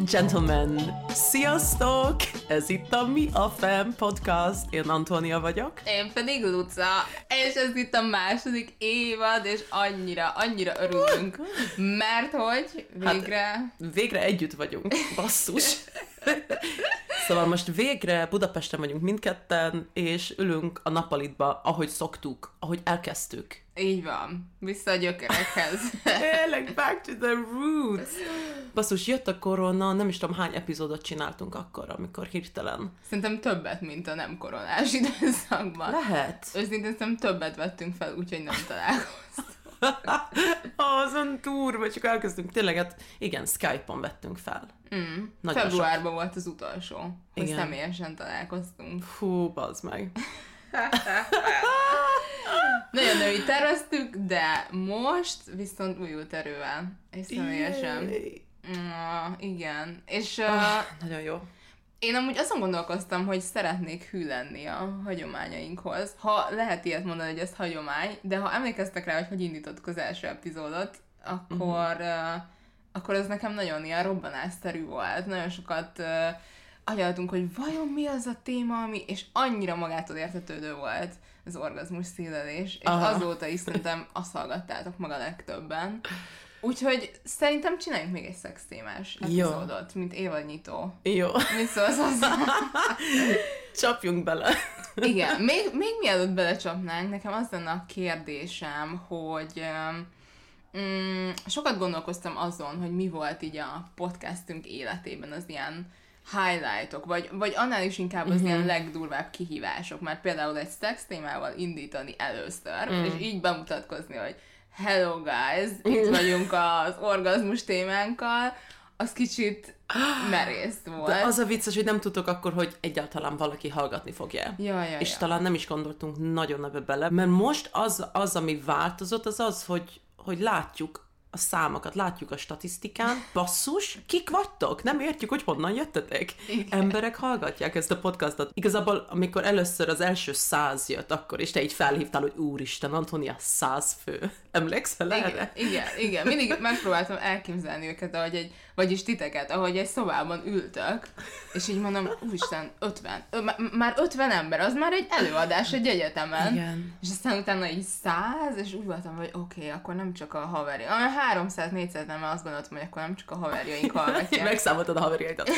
and gentlemen, sziasztok! Ez itt a Mi a Fem podcast. Én Antónia vagyok. Én pedig Luca. És ez itt a második évad, és annyira örülünk, mert hogy végre együtt vagyunk, basszus. Szóval most végre Budapesten vagyunk mindketten, és ülünk a nappalitba, ahogy szoktuk, ahogy elkezdtük. Így van. Vissza a gyökerekhez. Like back to the roots. Basszus, jött a korona, nem is tudom hány epizódot csináltunk akkor, amikor hirtelen. Szerintem többet, mint a nem koronás időszakban. Lehet. Őszintén szerintem többet vettünk fel, úgyhogy nem találkoztunk. Azon túr, csak elkezdtünk. Tényleg, hát igen, Skype-on vettünk fel. Februárban volt az utolsó, hogy személyesen találkoztunk. Fú, bazd meg. Nagyon női terveztük, de most viszont újult erővel. És személyesen. Igen. És nagyon jó. én amúgy azon gondolkoztam, hogy szeretnék hű lenni a hagyományainkhoz. Ha lehet ilyet mondani, hogy ez hagyomány, de ha emlékeztek rá, hogy indítottuk az első epizódot, akkor ez nekem nagyon ilyen robbanásszerű volt. Nagyon sokat agyaltunk, hogy vajon mi az a téma, ami, és annyira magától értetődő volt az orgazmus szílelés, és azóta is szerintem azt hallgattátok maga legtöbben. Úgyhogy szerintem csináljunk még egy szextémás epizódot, mint évadnyitó. Jó. Mit szólsz hozzá? Csapjunk bele. Igen, még mielőtt belecsapnánk, nekem az lenne a kérdésem, hogy sokat gondolkoztam azon, hogy mi volt így a podcastünk életében az ilyen highlightok, vagy annál is inkább az ilyen legdurvább kihívások, mert például egy szex témával indítani először, és így bemutatkozni, hogy hello guys, itt vagyunk az orgazmus témánkkal, az kicsit merész volt. De az a vicces, hogy nem tudtok akkor, hogy egyáltalán valaki hallgatni fogja. És talán nem is gondoltunk nagyon ebbe bele, mert most az ami változott, az, hogy látjuk a számokat, látjuk a statisztikán, basszus, kik vagytok? Nem értjük, hogy honnan jöttetek. Igen. Emberek hallgatják ezt a podcastot. Igazából, amikor először az első 100 jött akkor, és te így felhívtál, hogy úristen, Antónia, 100 fő. Emlékszel erre? Igen. Mindig megpróbáltam elképzelni őket, vagyis titeket, ahogy egy szobában ültök, és így mondom, úristen, 50. Már 50 ember, az már egy előadás egy egyetemen. Igen. És aztán utána így 100, és úgy voltam, hogy oké, akkor nem csak a haverja. 300-400 nem, azt gondoltam, hogy akkor nem csak a haverjaink hallgatják. Megszámoltad a haverjaidat.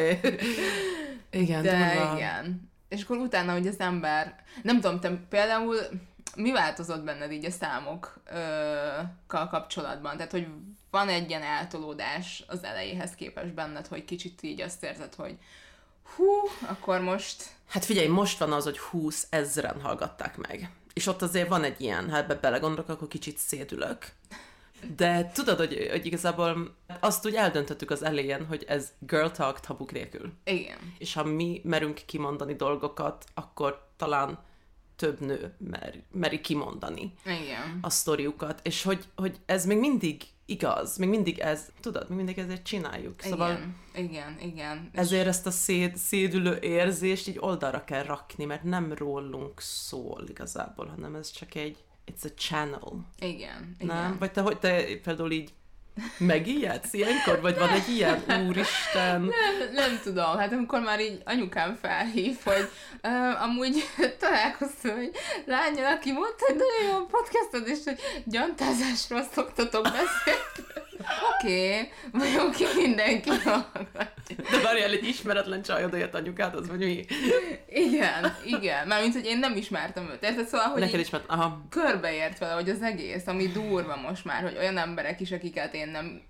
Igen, de durva. Igen. És akkor utána, hogy az ember, nem tudom, te például mi változott benned így a számokkal kapcsolatban? Tehát, hogy van egy ilyen eltolódás az elejéhez képest benned, hogy kicsit így azt érzed, hogy akkor most... Hát figyelj, most van az, hogy 20 000 hallgatták meg. És ott azért van egy ilyen, hát belegondolok, akkor kicsit szédülök. De tudod, hogy igazából azt úgy eldöntöttük az elején, hogy ez girl talk tabuk nélkül. Igen. És ha mi merünk kimondani dolgokat, akkor talán több nő meri kimondani a sztoriukat. És hogy ez még mindig igaz, még mindig ez, tudod, még mindig ezért csináljuk. Szóval igen. Ezért ezt a szédülő érzést így oldalra kell rakni, mert nem rólunk szól igazából, hanem ez csak it's a channel. Igen. Nem? Vagy te például így megijedsz ilyenkor? Vagy van egy ilyen, úristen? Nem tudom, hát amikor már így anyukám felhív, hogy amúgy találkoztam, hogy lányjal, aki mondta, hogy nagyon jó podcastod, és hogy gyantázásról szoktatok beszélni. Oké, vagyok ki mindenki hallgatja. De várjál, egy ismeretlen csaj odajött anyukát, az vagy mi? Igen. Mármint, hogy én nem ismertem őt. Érted? Szóval, hogy neked ismert, körbeért vele, hogy az egész, ami durva most már, hogy olyan emberek is, akiket én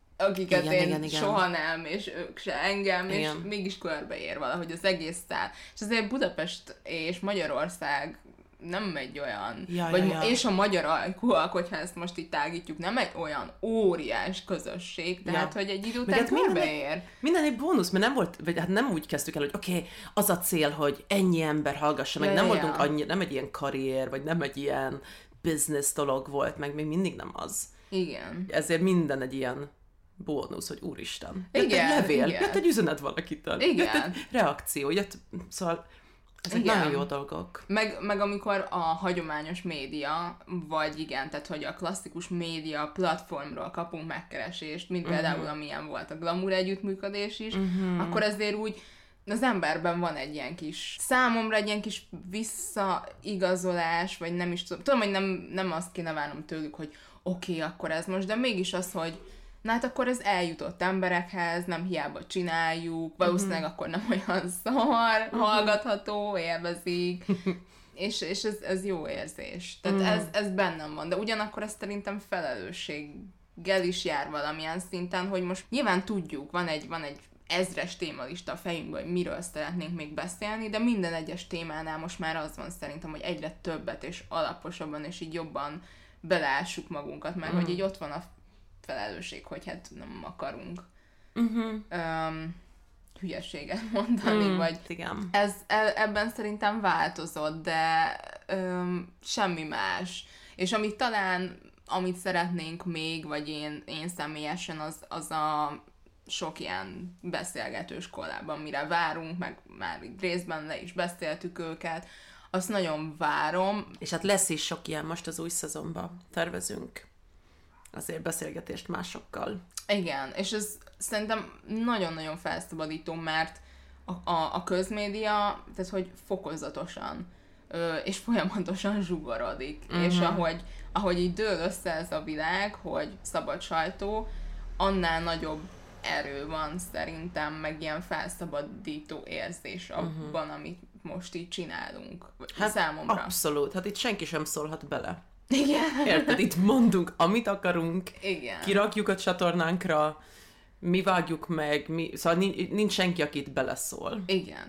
soha nem, és ők se engem, és mégis körbeér valahogy az egész szál. És azért Budapest és Magyarország nem egy olyan, és a magyar ajkúak, hogyha ezt most itt tágítjuk, nem egy olyan óriás közösség, tehát, hogy egy idő után körbeér. Minden egy bónusz, mert nem volt, vagy hát nem úgy kezdtük el, hogy oké, az a cél, hogy ennyi ember hallgassa meg, nem voltunk annyi, nem egy ilyen karrier, vagy nem egy ilyen business dolog volt, meg még mindig nem az. Igen. Ezért minden egy ilyen bónusz, hogy úristen. Igen. Jött egy levél, jött egy üzenet valakitől. Igen. Jött egy reakció, szóval Ezek nagyon jó dolgok. Meg amikor a hagyományos média, vagy igen, tehát hogy a klasszikus média platformról kapunk megkeresést, mint például amilyen volt a Glamour együttműködés is, akkor ezért úgy az emberben van egy ilyen kis, számomra egy ilyen kis visszaigazolás, vagy nem is tudom, hogy nem azt kéne várnom tőlük, hogy oké, akkor ez most, de mégis az, hogy na hát akkor ez eljutott emberekhez, nem hiába csináljuk, valószínűleg akkor nem olyan szar, hallgatható, élvezik, és ez jó érzés. Tehát ez bennem van, de ugyanakkor ez szerintem felelősséggel is jár valamilyen szinten, hogy most nyilván tudjuk, van egy ezres témalista a fejünkben, hogy miről szeretnénk még beszélni, de minden egyes témánál most már az van szerintem, hogy egyre többet és alaposabban és így jobban beleássuk magunkat, mert hogy így ott van a felelősség, hogy hát nem akarunk hülyeséget mondani, vagy igen. Ebben szerintem változott, de semmi más. És amit szeretnénk még, vagy én személyesen, az a sok ilyen beszélgetős kollában, mire várunk, meg már részben le is beszéltük őket, azt nagyon várom. És hát lesz is sok ilyen most az új szezonban, tervezünk azért beszélgetést másokkal. Igen, és ez szerintem nagyon-nagyon felszabadító, mert a közmédia, tehát hogy fokozatosan és folyamatosan zsugorodik, és ahogy így dől össze ez a világ, hogy szabad sajtó, annál nagyobb erő van szerintem, meg ilyen felszabadító érzés abban, amit most így csinálunk. Hát számomra. Abszolút, hát itt senki sem szólhat bele. Igen. Érted? Itt mondunk, amit akarunk, igen. Kirakjuk a csatornánkra, mi vágjuk meg, szóval nincs senki, aki itt beleszól.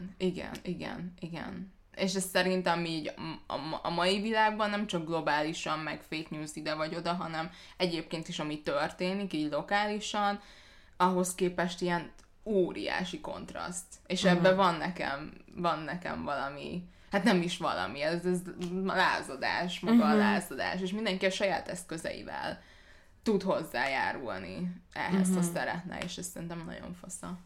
Igen. És ez szerintem így a mai világban nem csak globálisan, meg fake news ide vagy oda, hanem egyébként is, ami történik, így lokálisan, ahhoz képest ilyen óriási kontraszt. És ebben van nekem valami, hát nem is valami, ez lázadás, maga a lázadás, és mindenki a saját eszközeivel tud hozzájárulni ehhez, ha szeretne, és ez szerintem nagyon fasza.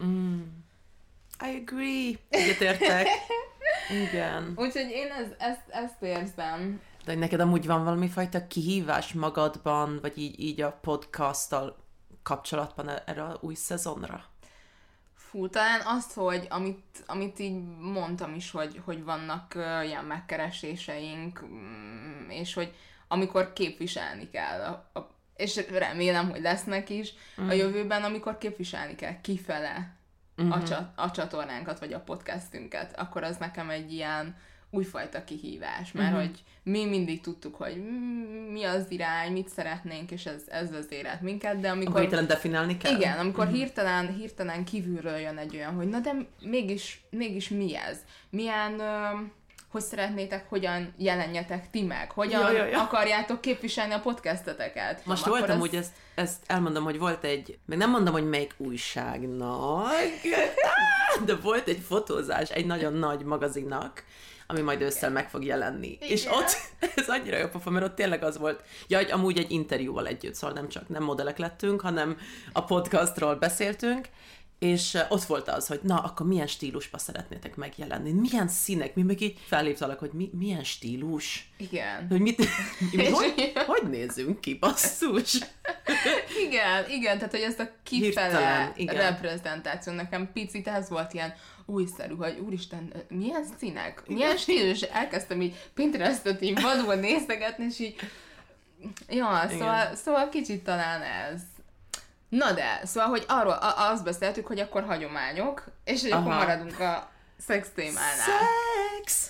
I agree. Egyetértek. Igen. Úgyhogy én ezt érzem. De neked amúgy van valami fajta kihívás magadban, vagy így a podcasttal kapcsolatban erre a új szezonra? Fú, talán azt, hogy amit így mondtam is, hogy vannak ilyen megkereséseink, és hogy amikor képviselni kell, és remélem, hogy lesznek is a jövőben, amikor képviselni kell kifele a csatornánkat, vagy a podcastünket, akkor az nekem egy ilyen újfajta kihívás, mert hogy mi mindig tudtuk, hogy mi az irány, mit szeretnénk, és ez vezérelt minket, de amikor... Hirtelen definiálni kell? Igen, amikor hirtelen kívülről jön egy olyan, hogy na de mégis mi ez? Milyen... hogy szeretnétek, hogyan jelenjetek ti meg? Hogyan akarjátok képviselni a podcasteteket? Most voltam, hogy ezt elmondom, hogy volt egy, meg nem mondom, hogy melyik újságnak, de volt egy fotózás egy nagyon nagy magazinnak, ami majd ősszel meg fog jelenni. Igen. És ott, ez annyira jó pofa, mert ott tényleg az volt, amúgy egy interjúval együtt, szóval nem modellek lettünk, hanem a podcastról beszéltünk, és ott volt az, hogy na, akkor milyen stílusba szeretnétek megjelenni? Milyen színek? Mi meg így felhívtalak, hogy milyen stílus? Igen. Hogy hogy nézzünk ki, basszus? Igen, tehát hogy ezt a kifele reprezentáció nekem picit ez volt ilyen újszerű, hogy úristen, milyen színek? Milyen stílus? Elkezdtem így Pinterestet így vadul nézegetni, és így szóval kicsit talán ez. Na de, szóval, hogy arról azt beszéltük, hogy akkor hagyományok, és hogy akkor maradunk a szex témánál. Szex!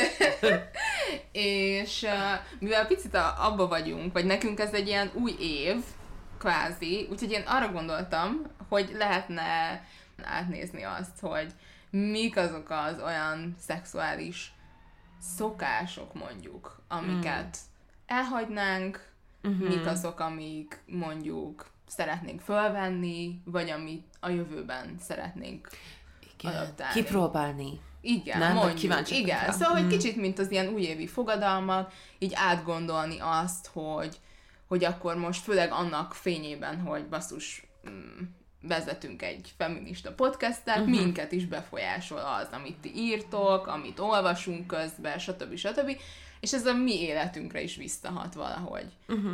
És mivel picit abba vagyunk, vagy nekünk ez egy ilyen új év, kvázi, úgyhogy én arra gondoltam, hogy lehetne átnézni azt, hogy mik azok az olyan szexuális szokások mondjuk, amiket elhagynánk, mik azok, amik mondjuk szeretnénk fölvenni, vagy amit a jövőben szeretnénk adaptálni. Kipróbálni. Igen, nem, mondjuk. Igen, szóval, hogy kicsit, mint az ilyen újévi fogadalmak, így átgondolni azt, hogy akkor most főleg annak fényében, hogy basszus, vezetünk egy feminista podcastet, minket is befolyásol az, amit ti írtok, amit olvasunk közben, stb. És ez a mi életünkre is visszahat valahogy.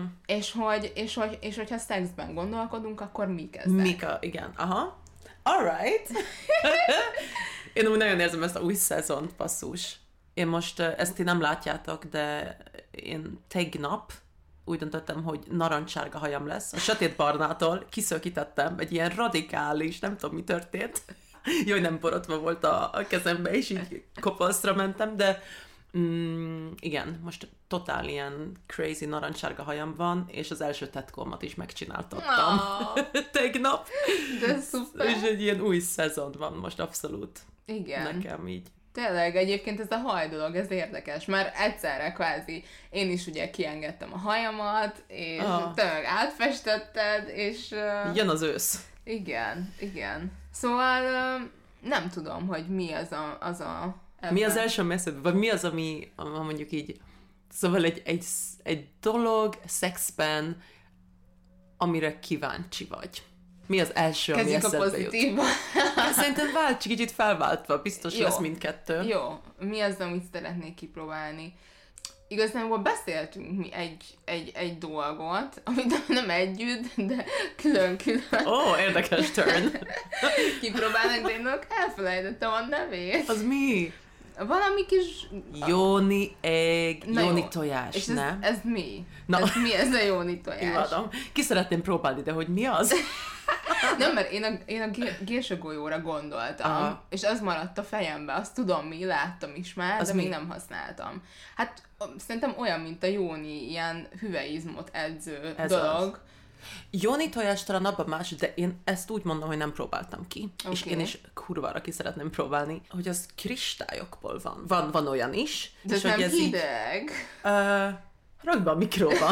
És hogyha szexben gondolkodunk, akkor mik ezek? Igen. Aha. Alright. Én úgy nagyon érzem ezt a új szezont, passzus. Én most, ezt ti nem látjátok, de én tegnap úgy döntöttem, hogy narancssárga hajam lesz. A sötétbarnától kiszökítettem egy ilyen radikális, nem tudom mi történt. Jó, hogy nem borotva volt a kezembe, és így kopaszra mentem, de igen, most totál ilyen crazy narancssárga hajam van, és az első tetkómat is megcsináltattam tegnap. De szuper. És egy ilyen új szezon van most abszolút. Igen. Nekem így. Tényleg, egyébként ez a haj dolog, ez érdekes, mert egyszerre kvázi én is ugye kiengedtem a hajamat, és tényleg átfestetted, és... Jön az ősz. Igen. Szóval nem tudom, hogy mi az a ebben. Mi az első messzed, vagy mi az, ami mondjuk így, szóval egy dolog szexben, amire kíváncsi vagy. Mi az első, ami eszedbe jut? Szerintem válts kicsit felváltva, biztos lesz mindkettő. Jó, mi az, amit szeretnék kipróbálni? Igazából beszéltünk mi egy dolgot, amit nem együtt, de külön-külön. Érdekes turn. Kipróbálnak, de én elfelejtettem a nevét. Az mi? Valami kis... Jóni egg, jóni tojás, és nem? Ez mi? Na. Ez a jóni tojás? Imádom. Ki szeretném próbálni, de hogy mi az? Nem, mert én a gésagolyóra gondoltam, és az maradt a fejembe, azt tudom mi, láttam is már, de még nem használtam. Hát szerintem olyan, mint a jóni, ilyen hüveizmot edző dolog. Az. Jóni tojás talán abban más, de én ezt úgy mondom, hogy nem próbáltam ki. Okay. És én is kurvára ki szeretném próbálni, hogy az kristályokból van. Van olyan is. De és nem hideg. Rakd be a mikróba.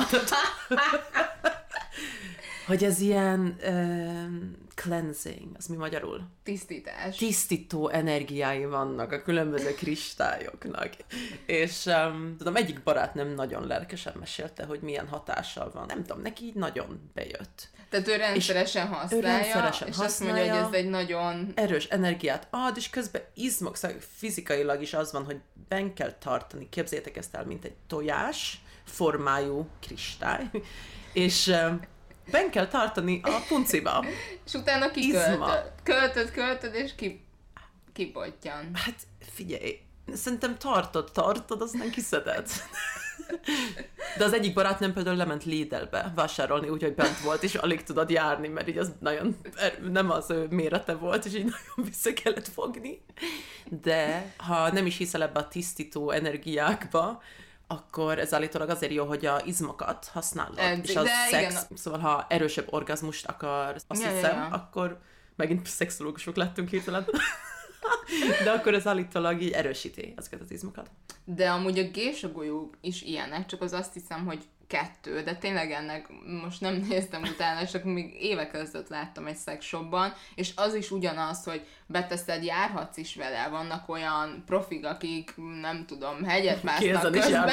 Hogy ez ilyen cleansing, az mi magyarul? Tisztítás. Tisztító energiái vannak a különböző kristályoknak. És tudom, egyik barátnőm nagyon lelkesen mesélte, hogy milyen hatással van. Nem tudom, neki így nagyon bejött. Tehát ő rendszeresen használja, és azt mondja, hogy ez egy nagyon... erős energiát ad, és közben izmok, szóval fizikailag is az van, hogy benn kell tartani, képzeljétek ezt el, mint egy tojás formájú kristály, és... benn kell tartani a punciba. És utána költöd, és kipottyan. Hát figyelj, szerintem tartod, aztán kiszeded. De az egyik barátnőm például lement Lidlbe vásárolni, úgyhogy bent volt, és alig tudod járni, mert így az nagyon, nem az ő mérete volt, és így nagyon vissza kellett fogni. De ha nem is hiszel ebbe a tisztító energiákba, akkor ez állítólag azért jó, hogy a izmokat használod. És az szex, igen. Szóval ha erősebb orgazmust akarsz, azt hiszem, akkor megint szexológusok lettünk hirtelen. De akkor ez állítólag így erősíti ezeket az izmokat. De amúgy a gésagolyók is ilyenek, csak az azt hiszem, hogy 2, de tényleg ennek most nem néztem utána, csak még évek ezelőtt láttam egy szexshopban, és az is ugyanaz, hogy beteszed, járhatsz is vele, vannak olyan profik, akik nem tudom, hegyet másznak közben.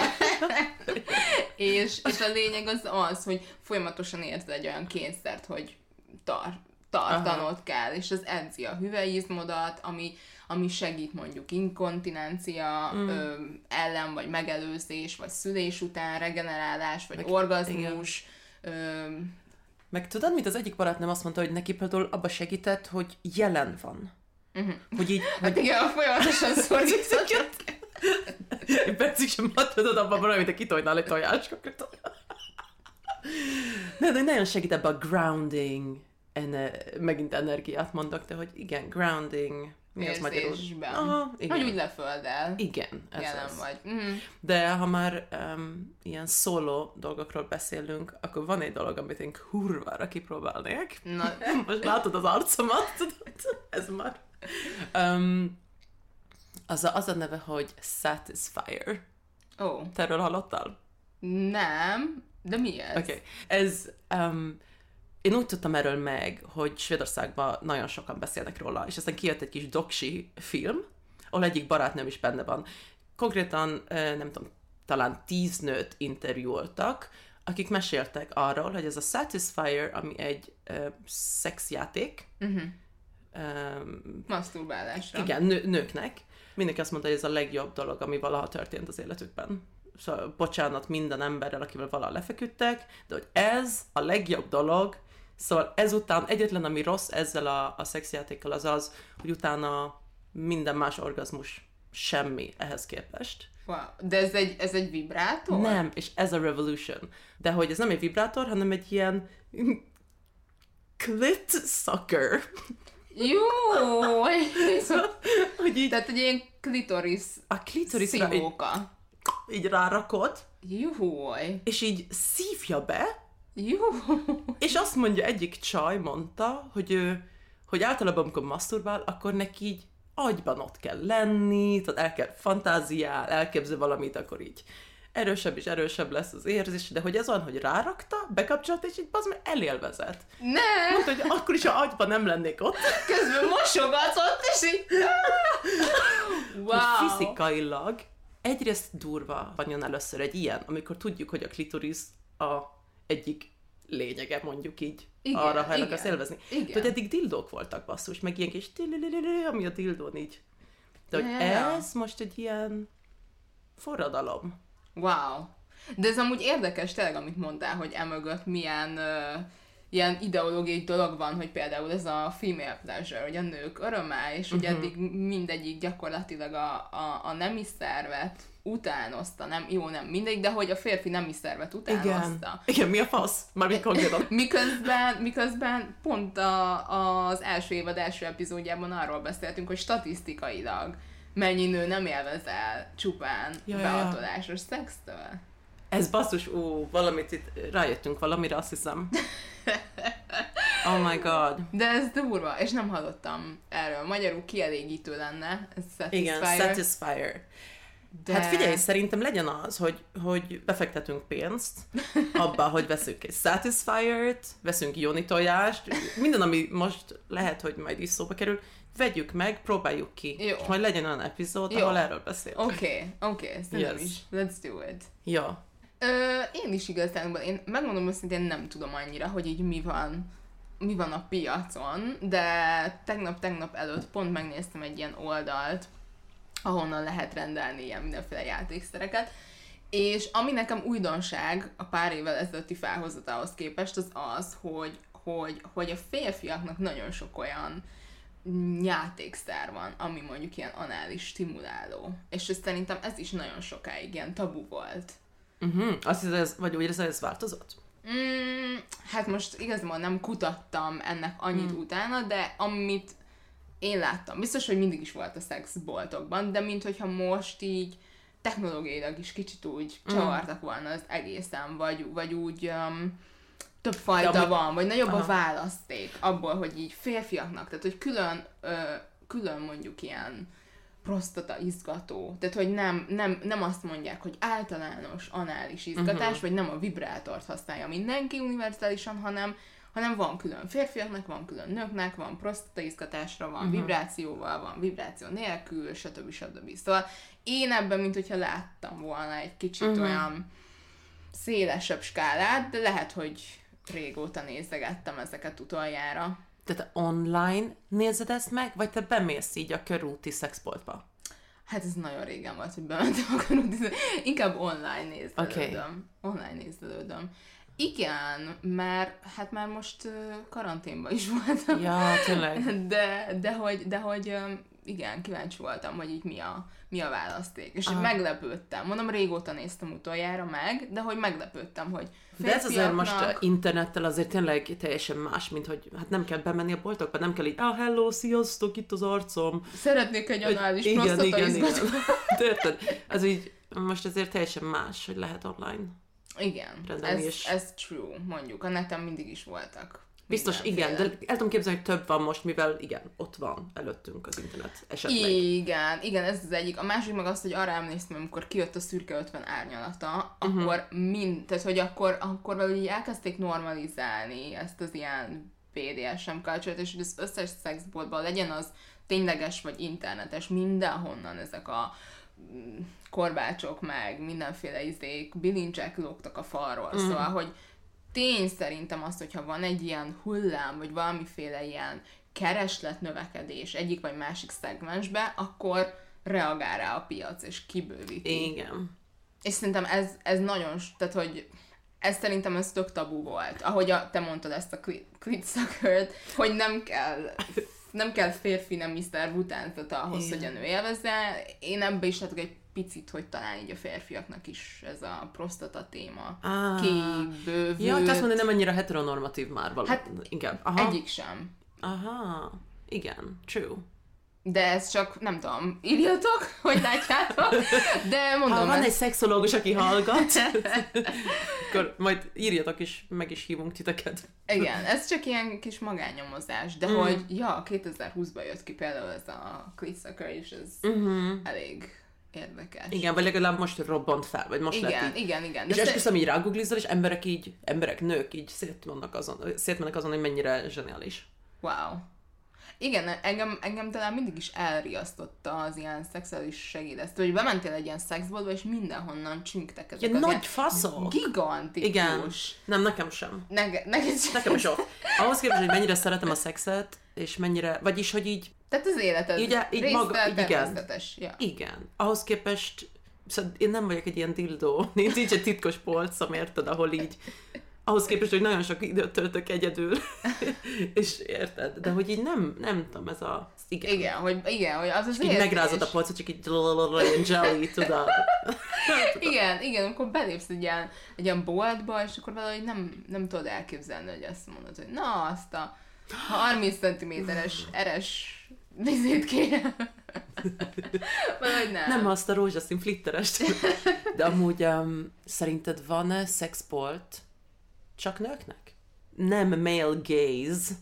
és a lényeg az, hogy folyamatosan érzed egy olyan kényszert, hogy tartanod kell, és ez edzi a hüvelyizmodat, ami segít mondjuk inkontinencia ellen, vagy megelőzés, vagy szülés után, regenerálás, vagy orgazmus. Meg tudod, mit az egyik barátnőm azt mondta, hogy neki például abba segített, hogy jelen van. Hogy így... Hát igen, folyamatosan szorítod. Egy percig sem tudod abban valami, mint a kitojnál egy tojásokat. De nagyon segít ebbe a grounding, megint energiát mondok, de hogy igen, grounding, mi az magyarul? Hogy úgy lefölddel. Igen, ez jelen az. vagy. De ha már ilyen szóló dolgokról beszélünk, akkor van egy dolog, amit én kurvára kipróbálnék. Na. Most látod az arcomat, tudod? Ez már. Az a neve, hogy Satisfyer. Te erről hallottál? Nem, de mi ez? Okay. Ez... én úgy tudtam erről meg, hogy Svédországban nagyon sokan beszélnek róla, és aztán kijött egy kis doksi film, ahol egyik barátnőm is benne van. Konkrétan, nem tudom, talán 10 nőt interjúoltak, akik meséltek arról, hogy ez a Satisfyer, ami egy szexjáték. Maszturbálásra. Igen, nőknek. Mindenki azt mondta, hogy ez a legjobb dolog, ami valaha történt az életükben. Szóval bocsánat minden emberrel, akivel valaha lefeküdtek, de hogy ez a legjobb dolog, szóval ezután egyetlen, ami rossz ezzel a szexjátékkal az, hogy utána minden más orgazmus semmi ehhez képest. Wow. De ez egy vibrátor? Nem, és ez a revolution. De hogy ez nem egy vibrátor, hanem egy ilyen clit sucker. Jó! Hogy így, tehát egy ilyen klitoris szívóka. Így rárakod. Jó! És így szívja be. Jó! És azt mondja, egyik csaj mondta, hogy általában, amikor masturbál, akkor neki így agyban ott kell lenni, tehát el kell fantáziál, elképzel valamit, akkor így erősebb és erősebb lesz az érzés, de hogy ez olyan, hogy rárakta, bekapcsolt, és így az meg elélvezett. Nem! Mondta, hogy akkor is, ha agyban nem lennék ott. Közben mosogatott, és így... Wow! Hogy fizikailag egyrészt durva van először egy ilyen, amikor tudjuk, hogy a klitoris a egyik lényege, mondjuk így, igen, arra, ha el akarsz élvezni. Tehát eddig dildók voltak, basszus, meg ilyen kis ami a dildón így. De hogy ez most egy ilyen forradalom. Wow. De ez amúgy érdekes tényleg, amit mondtál, hogy emögött milyen ilyen ideológiai dolog van, hogy például ez a female pleasure, hogy a nők öröme, és hogy eddig mindegyik gyakorlatilag a nemi szervet utánozta, nem mindegy, de hogy a férfi nemi szervet utánozta. Igen, mi a fasz? Már konkrétan. miközben pont az első évad első epizódjában arról beszéltünk, hogy statisztikailag mennyi nő nem élvez el csupán beatolásos szextől. Ez basszus, valamit itt rájöttünk valamire, azt hiszem. Oh my god. De ez durva, és nem hallottam erről. Magyarul kielégítő lenne. Ez Satisfyer. Igen, Satisfyer. De... Hát figyelj, szerintem legyen az, hogy befektetünk pénzt abba, hogy veszünk egy Satisfyert, veszünk Joni tojást, minden, ami most lehet, hogy majd is szóba kerül, vegyük meg, próbáljuk ki. Jó. És majd legyen olyan epizód, ahol erről beszélünk. Oké, szerintem is. Let's do it. Jó. Én is igazán, én megmondom őszintén, nem tudom annyira, hogy így mi van a piacon, de tegnap előtt pont megnéztem egy ilyen oldalt, ahonnan lehet rendelni ilyen mindenféle játékszereket, és ami nekem újdonság a pár évvel ezelőtti felhozatához képest, az, hogy a férfiaknak nagyon sok olyan játékszer van, ami mondjuk ilyen anális stimuláló. És szerintem ez is nagyon sokáig ilyen tabu volt. Azt hiszem, ez változott? Hát most igazából nem kutattam ennek annyit utána, de amit én láttam, biztos, hogy mindig is volt a szexboltokban, de minthogyha most így technológiailag is kicsit úgy csavartak volna az egészen, vagy úgy több fajta van, vagy nagyobb a választék abból, hogy így férfiaknak, tehát hogy külön mondjuk ilyen prostata izgató, tehát hogy nem azt mondják, hogy általános anális izgatás, vagy nem a vibrátort használja mindenki univerzálisan, hanem van külön férfiaknak, van külön nőknek, van prostata izgatásra, van vibrációval, van vibráció nélkül, stb. Szóval én ebben, mint hogyha láttam volna egy kicsit olyan szélesebb skálát, de lehet, hogy régóta nézegettem ezeket utoljára. Tehát online nézed ezt meg, vagy te bemész így a körúti szexboltba? Hát ez nagyon régen volt, hogy bementem a körúti inkább online nézdelődöm. Okay. Online nézdelődöm. Igen, mert már most karanténban is voltam. Ja, tényleg. De hogy igen, kíváncsi voltam, hogy így mi a választék. És meglepődtem. Mondom, régóta néztem utoljára meg, de hogy meglepődtem, hogy de ez azért most internettel azért tényleg teljesen más, mint hogy hát nem kell bemenni a boltokba, nem kell így, hello, sziasztok, itt az arcom. Szeretnék egy anális prostata izgatot. Érted? Ez így most azért teljesen más, hogy lehet online. Igen, ez true, mondjuk. A neten mindig is voltak. Biztos, igen, de el tudom képzelni, hogy több van most, mivel igen, ott van előttünk az internet esetleg. Igen, ez az egyik. A másik meg azt, hogy arra emlékszem, amikor kijött a Szürke 50 árnyalata, akkor tehát hogy akkor valahogy így elkezdték normalizálni ezt az ilyen BDSM culture-t, és hogy az összes szexboltban legyen az tényleges vagy internetes, mindenhonnan ezek a korbácsok, meg mindenféle bilincsek lógtak a falról. Szóval, hogy tény szerintem azt, hogyha van egy ilyen hullám, vagy valamiféle ilyen keresletnövekedés egyik vagy másik szegmensbe, akkor reagál rá a piac, és kibővíti. Igen. És szerintem ez nagyon, tehát, hogy ez szerintem ez tök tabu volt. Ahogy te mondtad ezt a clit suckert, hogy nem kell férfi nemiszter utánzata ahhoz, hogy a nő élvezze. Én ebbe is látok egy picit, hogy talán így a férfiaknak is ez a prostata téma kibővült. Ja, azt mondani, nem annyira heteronormatív már valami. Hát inkább. Aha. Egyik sem. Aha, igen, true. De ez csak, nem tudom, írjatok, hogy látjátok, de mondom... Ha van egy szexológus, aki hallgat, akkor majd írjatok is, meg is hívunk titeket. Igen, ez csak ilyen kis magánnyomozás, de hogy, 2020-ban jött ki például ez a clit sucker, és ez elég érdekes. Igen, vagy legalább most robbant fel, vagy most lett így. Igen. És esküszöm, így rágooglizol, és emberek, nők így szétmennek azon, hogy mennyire zseniális. Wow. Igen, engem talán mindig is elriasztotta az ilyen szexuális segédesztő, hogy bementél egy ilyen szexboltba, és mindenhonnan csüngtek ezek az nagy faszok. Gigantikus. Igen. Nem, nekem sem. Neked sem. Nekem is ott. Ahhoz képest, hogy mennyire szeretem a szexet, és mennyire, vagyis, hogy így... Tehát az életed így maga, természetes. Ja. Igen. Ahhoz képest, szóval én nem vagyok egy ilyen dildó, nincs egy titkos polcom, érted, ahol így ahhoz képest, hogy nagyon sok időt töltök egyedül, és érted? De hogy így nem tudom, ez a... Igen, hogy az az így megrázod a polcot, csak így jelly, tudod? Igen, amikor belépsz egy ilyen boltba, és akkor valahogy nem tudod elképzelni, hogy azt mondod, hogy na, azt a 30 cm-es eres vizét kérem. Valahogy nem. Nem azt a rózsaszín flitterest. De amúgy szerinted van-e szexbolt csak nőknek? Nem male gaze.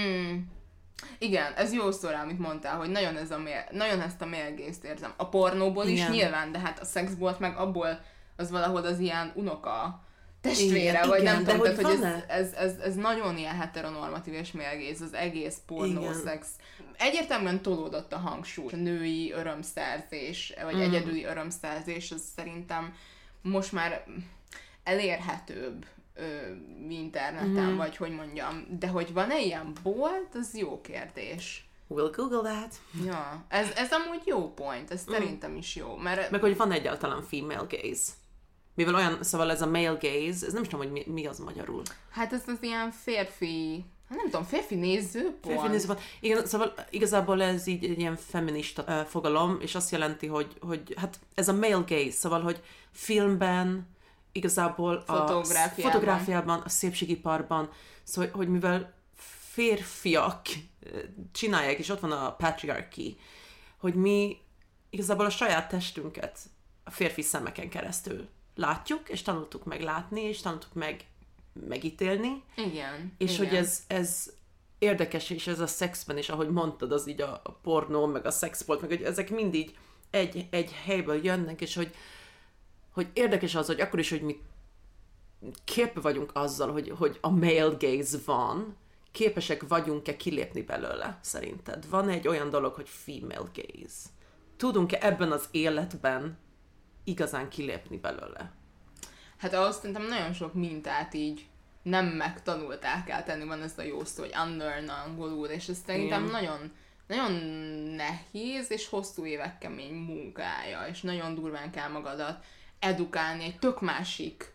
Igen, ez jó szó rá, amit mondtál, hogy nagyon ezt a male gaze-t érzem. A pornóból is nyilván, de hát a szexbolt meg abból az valahol az ilyen unoka testvére, igen, vagy igen, nem tudom, tehát, hogy ez nagyon ilyen heteronormatív és male gaze, az egész pornószex. Egyértelműen tolódott a hangsúly. A női örömszerzés, vagy egyedüli örömszerzés, az szerintem most már elérhetőbb interneten, vagy hogy mondjam, de hogy van-e ilyen bolt, az jó kérdés. We'll Google that. Ja, ez amúgy jó point, ez szerintem is jó, mert... Meg hogy van egyáltalán female gaze. Mivel olyan, szóval ez a male gaze, ez nem is tudom, hogy mi az magyarul. Hát ez az ilyen férfi, nem tudom, férfi nézőpont. Férfi nézőpont. Igen, szóval igazából ez így egy ilyen feminista fogalom, és azt jelenti, hogy hát ez a male gaze, szóval, hogy filmben, igazából a fotográfiában, a szépségiparban, szóval, hogy mivel férfiak csinálják, és ott van a patriarchy, hogy mi igazából a saját testünket a férfi szemeken keresztül látjuk, és tanultuk meg látni, és tanultuk meg megítélni. Igen. És igen. Hogy ez érdekes, és ez a szexben is, ahogy mondtad, az így a pornó, meg a szexbolt, meg hogy ezek mind így egy helyből jönnek, és hogy érdekes az, hogy akkor is, hogy mi képbe vagyunk azzal, hogy a male gaze van, képesek vagyunk-e kilépni belőle, szerinted? Van egy olyan dolog, hogy female gaze? Tudunk-e ebben az életben igazán kilépni belőle? Hát ahhoz szerintem nagyon sok mintát így nem megtanulták eltenni, van ez a jó szó, hogy unlearn angolul, és ez szerintem nagyon, nagyon nehéz és hosszú évek kemény munkája, és nagyon durván kell magadat edukálni egy tök másik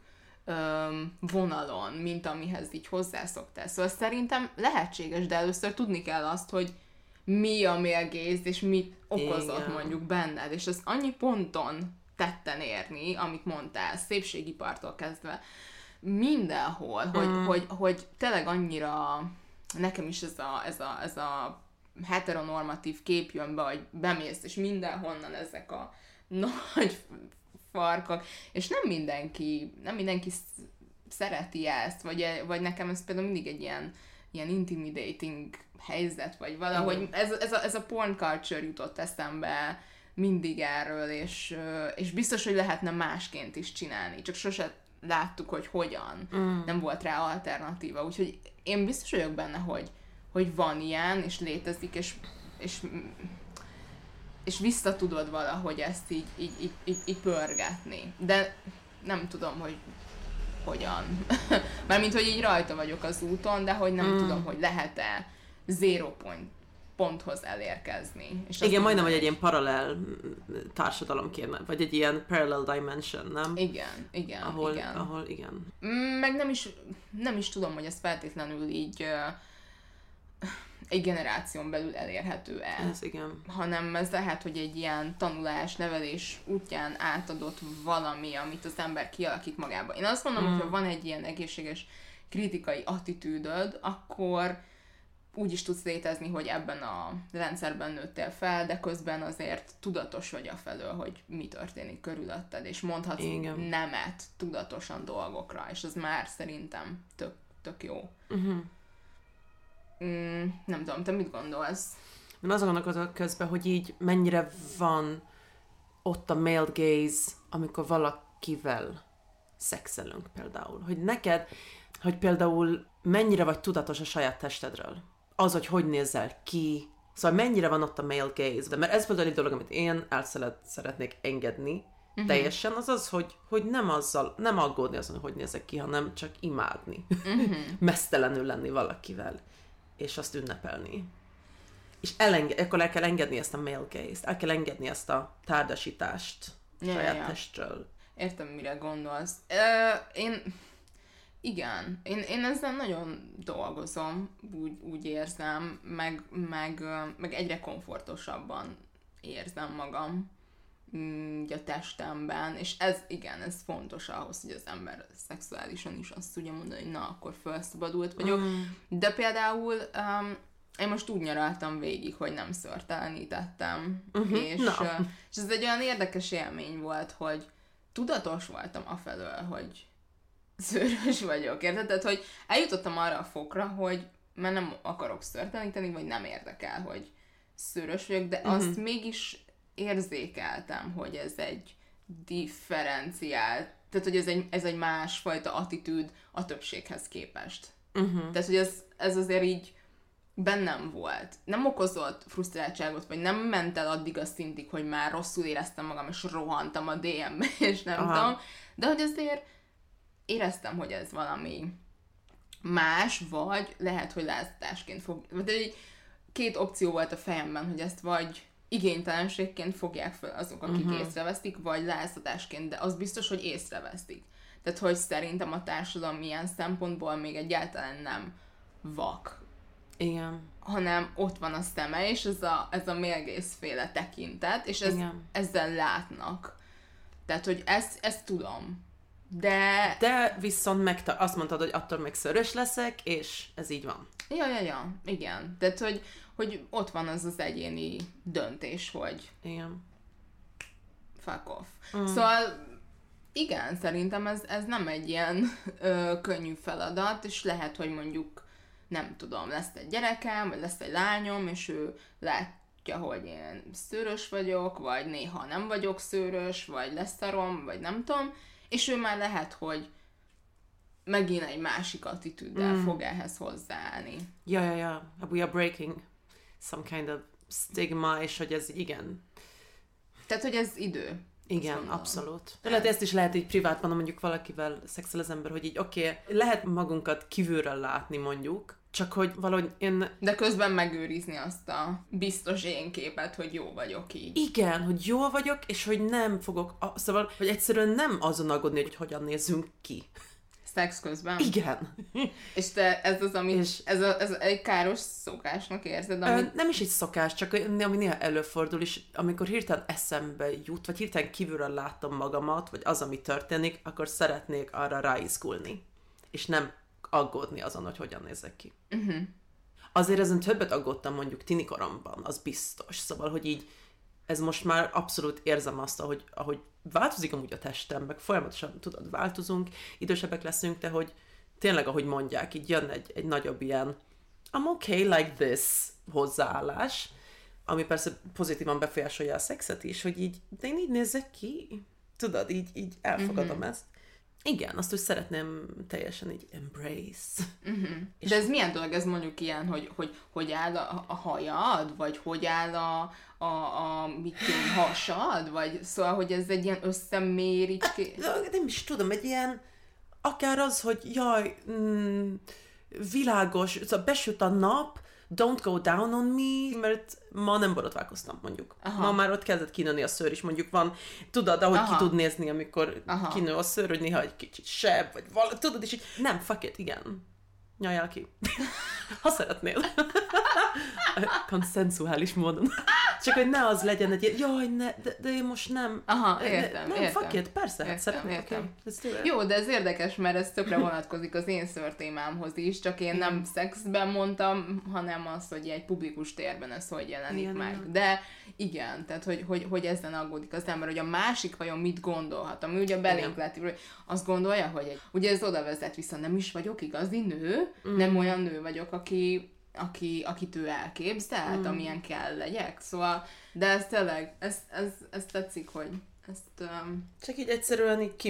vonalon, mint amihez így hozzászoktál. Szóval szerintem lehetséges, de először tudni kell azt, hogy mi a male gaze, és mit okozott mondjuk benned, és ezt annyi ponton tetten érni, amit mondtál, szépségipartól kezdve, mindenhol, hogy tényleg annyira nekem is ez a heteronormatív kép jön be, hogy bemész, és mindenhonnan ezek a nagy farkak, és nem mindenki szereti ezt, vagy nekem ez például mindig egy ilyen intimidating helyzet, vagy valahogy ez a porn culture jutott eszembe mindig erről, és biztos, hogy lehetne másként is csinálni, csak sose láttuk, hogy hogyan. Nem volt rá alternatíva, úgyhogy én biztos vagyok benne, hogy van ilyen, és létezik, és és vissza tudod valahogy ezt így pörgetni. De nem tudom, hogy hogyan. Mármint, hogy így rajta vagyok az úton, de hogy nem tudom, hogy lehet-e zero ponthoz elérkezni. És igen, majdnem, hogy egy ilyen paralel társadalom kéne, vagy egy ilyen parallel dimension, nem? Igen. Ahol igen. Meg nem is tudom, hogy ez feltétlenül így egy generáción belül elérhető-e. Ez igen. Hanem ez lehet, hogy egy ilyen tanulás, nevelés útján átadott valami, amit az ember kialakít magába. Én azt mondom, hogy ha van egy ilyen egészséges kritikai attitűdöd, akkor úgy is tudsz létezni, hogy ebben a rendszerben nőttél fel, de közben azért tudatos vagy afelől, hogy mi történik körülötted, és mondhatsz nemet tudatosan dolgokra, és az már szerintem tök jó. Nem tudom, te mit gondolsz? Én azon gondolkodok közben, hogy így mennyire van ott a male gaze, amikor valakivel szexelünk például. Hogy neked, hogy például mennyire vagy tudatos a saját testedről. Az, hogy nézel ki. Szóval mennyire van ott a male gaze. De mert ez például egy dolog, amit én szeretnék engedni teljesen, az az, hogy nem aggódni azon, hogy nézek ki, hanem csak imádni. Mesztelenül lenni valakivel. És azt ünnepelni. És akkor el kell engedni ezt a male gaze-t, el kell engedni ezt a tárdasítást saját testről. Értem, mire gondolsz. Én ezzel nagyon dolgozom, úgy érzem, meg egyre komfortosabban érzem magam a testemben, és ez fontos ahhoz, hogy az ember szexuálisan is azt tudja mondani, hogy na, akkor felszabadult vagyok. De például én most úgy nyaraltam végig, hogy nem szőrtelenítettem, és ez egy olyan érdekes élmény volt, hogy tudatos voltam afelől, hogy szőrös vagyok, érted? Tehát, hogy eljutottam arra a fokra, hogy már nem akarok szőrteleníteni, vagy nem érdekel, hogy szőrös vagyok, de azt mégis érzékeltem, hogy ez egy differenciált, tehát, hogy ez egy másfajta attitűd a többséghez képest. Tehát, hogy ez azért így bennem volt. Nem okozott frusztráltságot, vagy nem ment el addig a szintig, hogy már rosszul éreztem magam, és rohantam a DM-be, és nem tudom. De hogy azért éreztem, hogy ez valami más, vagy lehet, hogy lázadásként fog... De két opció volt a fejemben, hogy ezt vagy igénytelenségként fogják fel azok, akik észreveszik, vagy lázadásként, de az biztos, hogy észreveszik. Tehát, hogy szerintem a társadalom ilyen szempontból még egyáltalán nem vak. Igen. Hanem ott van a szeme, és ez a mérgészféle tekintet, és ezzel látnak. Tehát, hogy ezt tudom. De viszont azt mondtad, hogy attól még szörös leszek, és ez így van. Ja, igen. Tehát, hogy ott van az egyéni döntés, hogy igen. Fuck off. Szóval igen, szerintem ez nem egy ilyen könnyű feladat, és lehet, hogy mondjuk nem tudom, lesz egy gyerekem, vagy lesz egy lányom, és ő látja, hogy én szőrös vagyok, vagy néha nem vagyok szőrös, vagy leszarom, vagy nem tudom, és ő már lehet, hogy megint egy másik attitűddel fog ehhez hozzáállni. Ja. We are breaking some kind of stigma, és hogy ez igen. Tehát, hogy ez idő. Igen, abszolút. De lehet, ezt is lehet így privátban, mondjuk valakivel szexel az ember, hogy így lehet magunkat kívülről látni mondjuk, csak hogy valahogy de közben megőrizni azt a biztos én képet, hogy jó vagyok így. Igen, hogy jó vagyok, és hogy nem fogok, szóval, hogy egyszerűen nem azon aggódni, hogy hogyan nézzünk ki. Szex közben? Igen. És te ez az, amit, ez egy káros szokásnak érzed? Amit... Nem is egy szokás, csak ami néha előfordul, és amikor hirtelen eszembe jut, vagy hirtelen kívülről látom magamat, vagy az, ami történik, akkor szeretnék arra ráizgulni. És nem aggódni azon, hogy hogyan nézek ki. Azért ezen többet aggódtam mondjuk tinikoromban, az biztos. Szóval, hogy így ez most már abszolút érzem azt, ahogy változik amúgy a testem, meg folyamatosan, tudod, változunk, idősebbek leszünk, de hogy tényleg, ahogy mondják, így jön egy nagyobb ilyen I'm okay like this hozzáállás, ami persze pozitívan befolyásolja a szexet is, hogy így, de én így nézek ki. Tudod, így elfogadom ezt. Igen, azt úgy szeretném teljesen így embrace. De ez milyen dolog, ez mondjuk ilyen, hogy áll a hajad, vagy hogy áll a hasad, vagy szóval, hogy ez egy ilyen összeméricské... Nem is tudom, egy ilyen, akár az, hogy jaj, világos, szóval besüt a nap, don't go down on me, mert ma nem borotválkoztam, mondjuk. Aha. Ma már ott kezdett kinőni a szőr is, mondjuk van, tudod, ahogy ki tud nézni, amikor kinő a szőr, hogy néha egy kicsit sebb, vagy valami, tudod, és így, nem, fuck it, igen. Nyaljál ki. Ha szeretnél. Konszenzuális módon. Csak, hogy ne az legyen egy ilyen, jaj, ne, de én most nem. Aha, értem. Nem, fuck it, persze, hát szeretnél. Okay. Jó, de ez érdekes, mert ez tökre vonatkozik az én szőrtémámhoz is, csak én nem szexben mondtam, hanem az, hogy egy publikus térben ez hogy jelenik igen, meg. Igen. De igen, tehát, hogy ezen aggódik az ember, hogy a másik vajon mit gondolhat, ami ugye belénk lett, azt gondolja, hogy ugye ez oda vezet vissza, nem is vagyok igazi nő, nem olyan nő vagyok, akit ő elképzelt, amilyen kell legyek. Szóval, de ez tényleg, ez tetszik, hogy ezt... Csak így egyszerűen így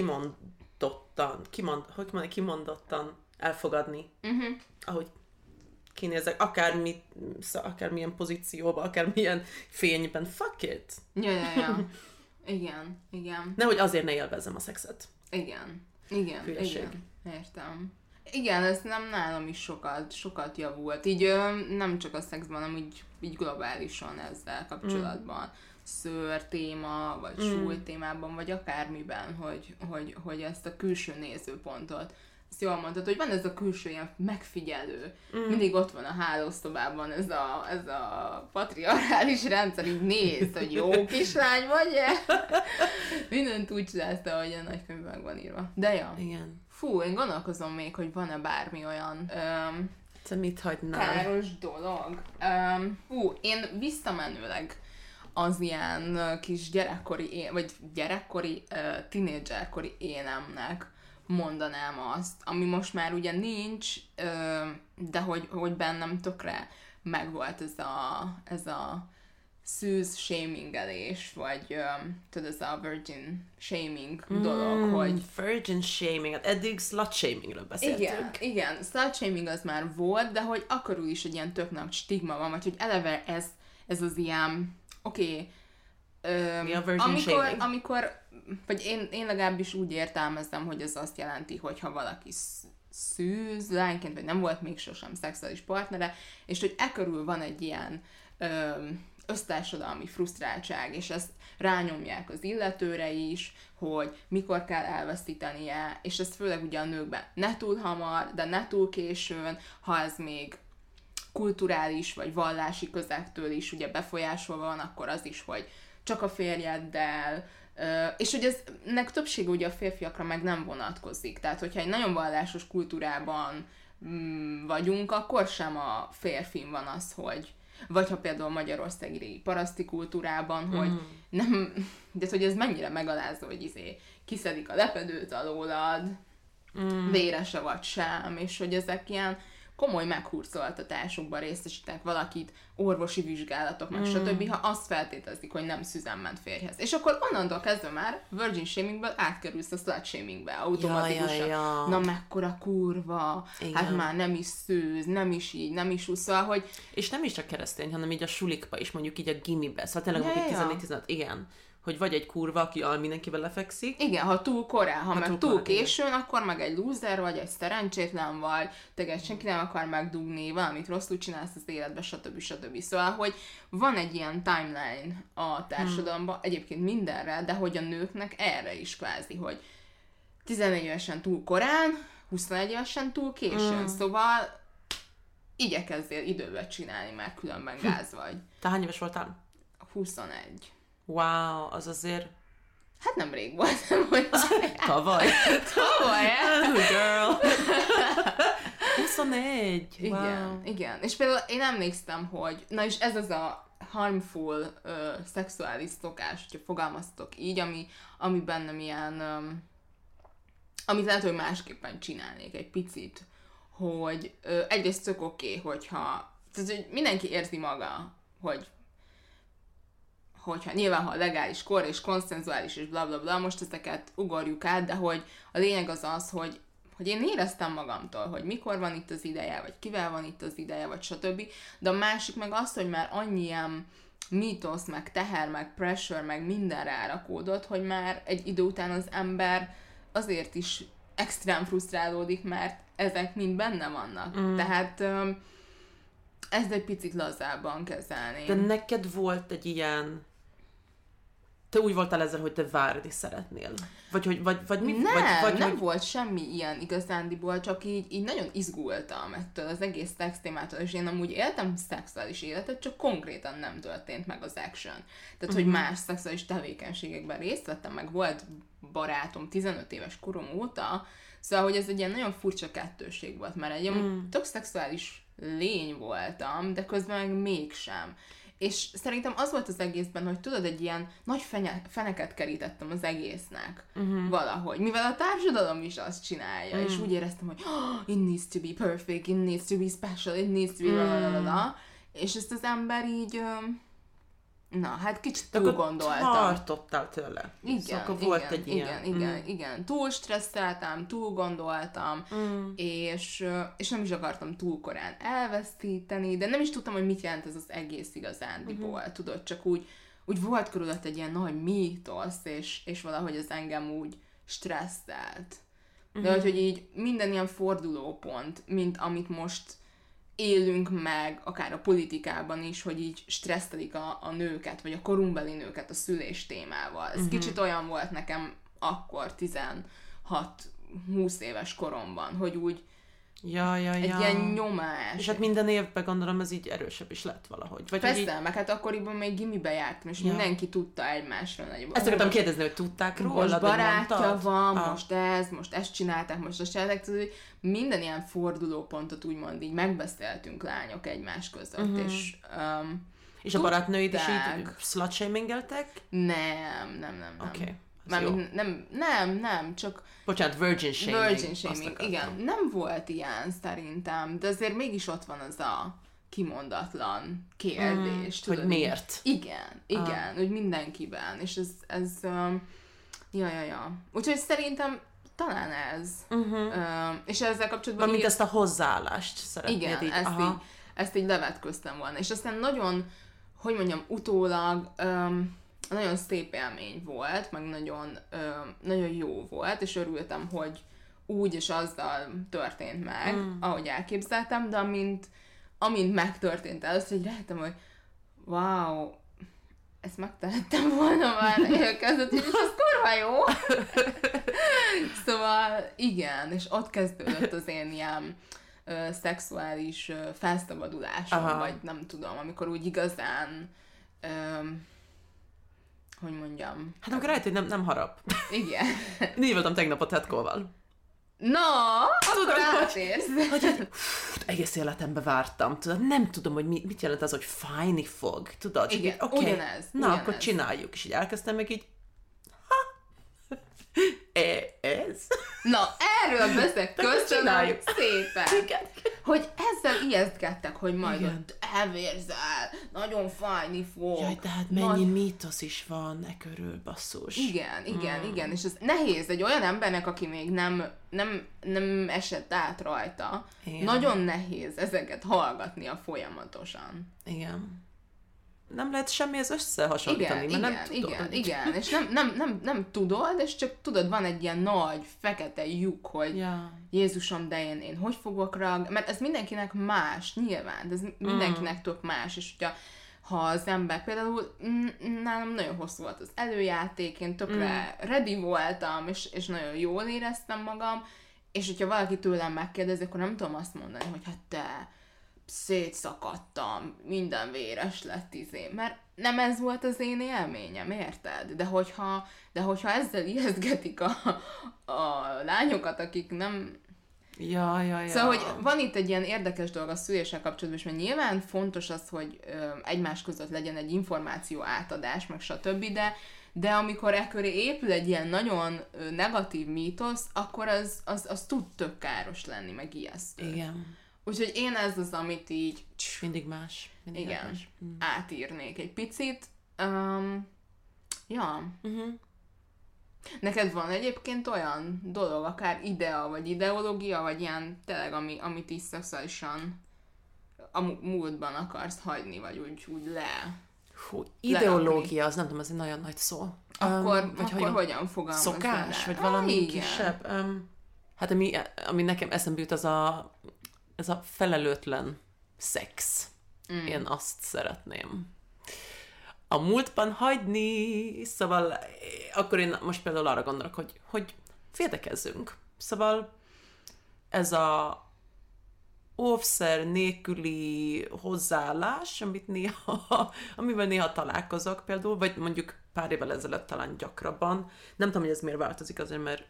kimondottan elfogadni, ahogy kinézek, akármilyen pozícióban, akármilyen fényben, fuck it! Ja. Igen. Nehogy azért ne élvezzem a szexet. Igen. Hülyeség. Értem. Igen, ez nem nálam is sokat javult. Így nem csak a szexben, hanem így globálisan ezzel kapcsolatban. Szőr téma, vagy súly témában, vagy akármiben, hogy ezt a külső nézőpontot, ezt jól mondtad, hogy van ez a külső ilyen megfigyelő. Mindig ott van a hálószobában ez a patriarchális rendszer, így néz, hogy jó kislány vagy-e? Mindent úgy csinálsz, ahogy a nagykönyvben meg van írva. De ja. Igen. Fú, én gondolkozom még, hogy van-e bármi olyan te mit hagynál? káros dolog. Én visszamenőleg az ilyen kis gyerekkori, tínédzserkori énemnek mondanám azt, ami most már ugye nincs, de hogy bennem tökre megvolt ez a szűz shamingelés, vagy tudod, ez a virgin shaming dolog, hogy... Virgin shaming, hát eddig slut shamingről beszéltünk. Igen, slut shaming az már volt, de hogy akkor is egy ilyen tök nagy stigma van, vagy hogy eleve ez az ilyen, mi a virgin shaming? Amikor, vagy én legalábbis úgy értelmezem, hogy ez azt jelenti, hogy ha valaki szűz lányként, vagy nem volt még sosem szexuális partnere, és hogy körül van egy ilyen össztársadalmi frusztráltság, és ezt rányomják az illetőre is, hogy mikor kell elvesztítenie, és ez főleg ugye a nőkben ne túl hamar, de ne túl későn, ha ez még kulturális vagy vallási közektől is ugye befolyásolva van, akkor az is, hogy csak a férjeddel, és hogy ennek többsége ugye a férfiakra meg nem vonatkozik. Tehát, hogyha egy nagyon vallásos kultúrában vagyunk, akkor sem a férfin van az, hogy vagy ha például magyarországi paraszti kultúrában, hogy nem, de hogy ez mennyire megalázó, hogy kiszedik a lepedőt alólad, vérese vagy sem, és hogy ezek ilyen komoly meghurcoltatásokban részesítenek valakit, orvosi vizsgálatok, meg stb., ha azt feltételezik, hogy nem szüzen ment férjhez. És akkor onnantól kezdve már virgin shamingből átkerülsz a slut shamingbe automatikusan. Ja. Na mekkora kurva, igen. Hát már nem is szűz, nem is így, nem is úgy, szóval, hogy... És nem is csak keresztény, hanem így a sulikba is, mondjuk így a gimibe, szóval tényleg 14-15, igen. Hogy vagy egy kurva, aki mindenkivel lefekszik. Igen, ha túl korán, ha meg túl későn, igen. Akkor meg egy loser vagy, egy szerencsétlen vagy, téged senki nem akar megdugni, valamit rosszul csinálsz az életbe, stb. Szóval, hogy van egy ilyen timeline a társadalomban, egyébként mindenre, de hogy a nőknek erre is kvázi, hogy 14 évesen túl korán, 21 évesen túl későn, szóval igyekezzél időbe csinálni, mert különben gáz vagy. Te hány éves voltál? 21. Wow, az azért... Hát nem rég volt, nem hogy... Tavaly. Girl. 21. Wow. Igen. És például én emlékszem, hogy... Na és ez az a harmful szexuális szokás, hogyha fogalmaztok így, ami bennem ilyen... amit lehet, hogy másképpen csinálnék egy picit, hogy egyrészt tök oké, hogyha... Tehát, hogy mindenki érzi maga, hogy hogyha nyilván, ha legális kor és konszenzuális és blablabla, most ezeket ugorjuk át, de hogy a lényeg az, hogy én éreztem magamtól, hogy mikor van itt az ideje, vagy kivel van itt az ideje, vagy stb. De a másik meg az, hogy már annyi ilyen mítosz, meg teher, meg pressure, meg minden rárakódott, hogy már egy idő után az ember azért is extrém frusztrálódik, mert ezek mind benne vannak. Tehát ezt egy picit lazábban kezelni. De neked volt egy ilyen... Te úgy voltál ezzel, hogy te várni szeretnél? Vagy mi? Nem volt semmi ilyen igazándiból, csak így nagyon izgultam ettől az egész szextémától, és én amúgy éltem szexuális életet, csak konkrétan nem történt meg az action. Tehát, hogy más szexuális tevékenységekben részt vettem, meg volt barátom 15 éves korom óta, szóval, hogy ez egy ilyen nagyon furcsa kettőség volt, mert egy tök szexuális lény voltam, de közben meg mégsem. És szerintem az volt az egészben, hogy tudod, egy ilyen nagy feneket kerítettem az egésznek valahogy. Mivel a társadalom is azt csinálja, és úgy éreztem, hogy it needs to be perfect, it needs to be special, it needs to be és ezt az ember így... Na, hát kicsit túl gondoltam. Tartottál tőle. Igen. Túl stresszeltem, túl gondoltam, és nem is akartam túl korán elvesztíteni, de nem is tudtam, hogy mit jelent ez az egész igazándiból. Tudod, csak úgy volt körülött egy ilyen nagy mítosz, és valahogy az engem úgy stresszelt. De hogy így minden ilyen fordulópont, mint amit most élünk meg, akár a politikában is, hogy így stresszelik a nőket, vagy a korunkbeli nőket a szülés témával. Ez kicsit olyan volt nekem akkor 16-20 éves koromban, hogy úgy egy ilyen nyomás. És hát minden évben gondolom ez így erősebb is lett valahogy. Vagy persze, így... meg hát akkoriban még gimibe jártam, és mindenki tudta egymásról nagyobb. Ezt akartam kérdezni, hogy tudták róla, most barátja van, most ezt csinálták, most azt csinálták, tehát minden ilyen fordulópontot úgymond így megbeszéltünk lányok egymás között, és a barátnőid is így slut-shamingeltek? Nem. Okay. Nem, csak... Bocsánat, virgin shaming, igen. Nem volt ilyen szerintem, de azért mégis ott van az a kimondatlan kérdés. Tudod, hogy miért? Igen, úgy mindenkiben, és ez ja. Úgyhogy szerintem talán ez. És ezzel kapcsolatban... Mint ezt a hozzáállást szeretnéd igen, így. Ezt így levetköztem volna. És aztán nagyon, hogy mondjam, utólag... nagyon szép élmény volt, meg nagyon jó volt, és örültem, hogy úgy és azzal történt meg, ahogy elképzeltem, de amint megtörtént először, hogy rájöttem, hogy wow, ezt megtehettem volna már elkezdett, és az kurva jó. Szóval igen, és ott kezdődött az én ilyen szexuális felszabadulásom, vagy nem tudom, amikor úgy igazán hogy mondjam. Hát amikor rájött, hogy nem harap. Igen. Így voltam tegnap a Tetkóval. No, akkor átérsz. Hogy egész életemben vártam. Tudod, nem tudom, hogy mit jelent az, hogy fájni fog. Tudod? Igen, okay, ugyanez. Akkor csináljuk. És így elkezdtem meg így ez? Na, erről beszélek, köszönöm szépen. Igen. Hogy ezzel ijesztgettek, hogy majd ott elvérzel, nagyon fájni fog. Jaj, tehát mennyi mítosz is van e körül, basszus. Igen, és ez nehéz egy olyan embernek, aki még nem esett át rajta. Igen. Nagyon nehéz ezeket hallgatnia folyamatosan. Igen. Nem lehet semmihez összehasonlítani, mert nem tudod. Igen, és nem tudod, és csak tudod, van egy ilyen nagy, fekete lyuk, hogy Jézusom, de én hogy fogok reagálni, mert ez mindenkinek más, nyilván, de ez mindenkinek tök más, és ha az ember, például nálam nagyon hosszú volt az előjáték, én tökre ready voltam, és nagyon jól éreztem magam, és hogyha valaki tőlem megkérdezi, akkor nem tudom azt mondani, hogy hát te szétszakadtam, minden véres lett mert nem ez volt az én élményem, érted? De hogyha ezzel ijesztgetik a lányokat, akik nem... Ja. Szóval, hogy van itt egy ilyen érdekes dolog a szüléssel kapcsolatban, és mert nyilván fontos az, hogy egymás között legyen egy információ átadás, meg stb., de amikor ekköré épül egy ilyen nagyon negatív mítosz, akkor az tud tök káros lenni, meg ijesztő. Igen. Úgyhogy én ez az, amit így... Mindig más. Más. Átírnék egy picit, Ja. Neked van egyébként olyan dolog, akár idea, vagy ideológia, vagy ilyen tényleg, amit is szexuálisan a múltban akarsz hagyni, vagy úgy ideológia, az nem tudom, ez egy nagyon nagy szó. Akkor hogyan fogalmazod? Szokás, vagy valami kisebb? Hát ami nekem eszembe jut, ez a felelőtlen szex. Én azt szeretném a múltban hagyni, szóval akkor én most például arra gondolok, hogy védekezzünk. Szóval ez a óvszer nélküli hozzáállás, amivel néha találkozok például, vagy mondjuk pár évvel ezelőtt talán gyakrabban. Nem tudom, hogy ez miért változik, azért mert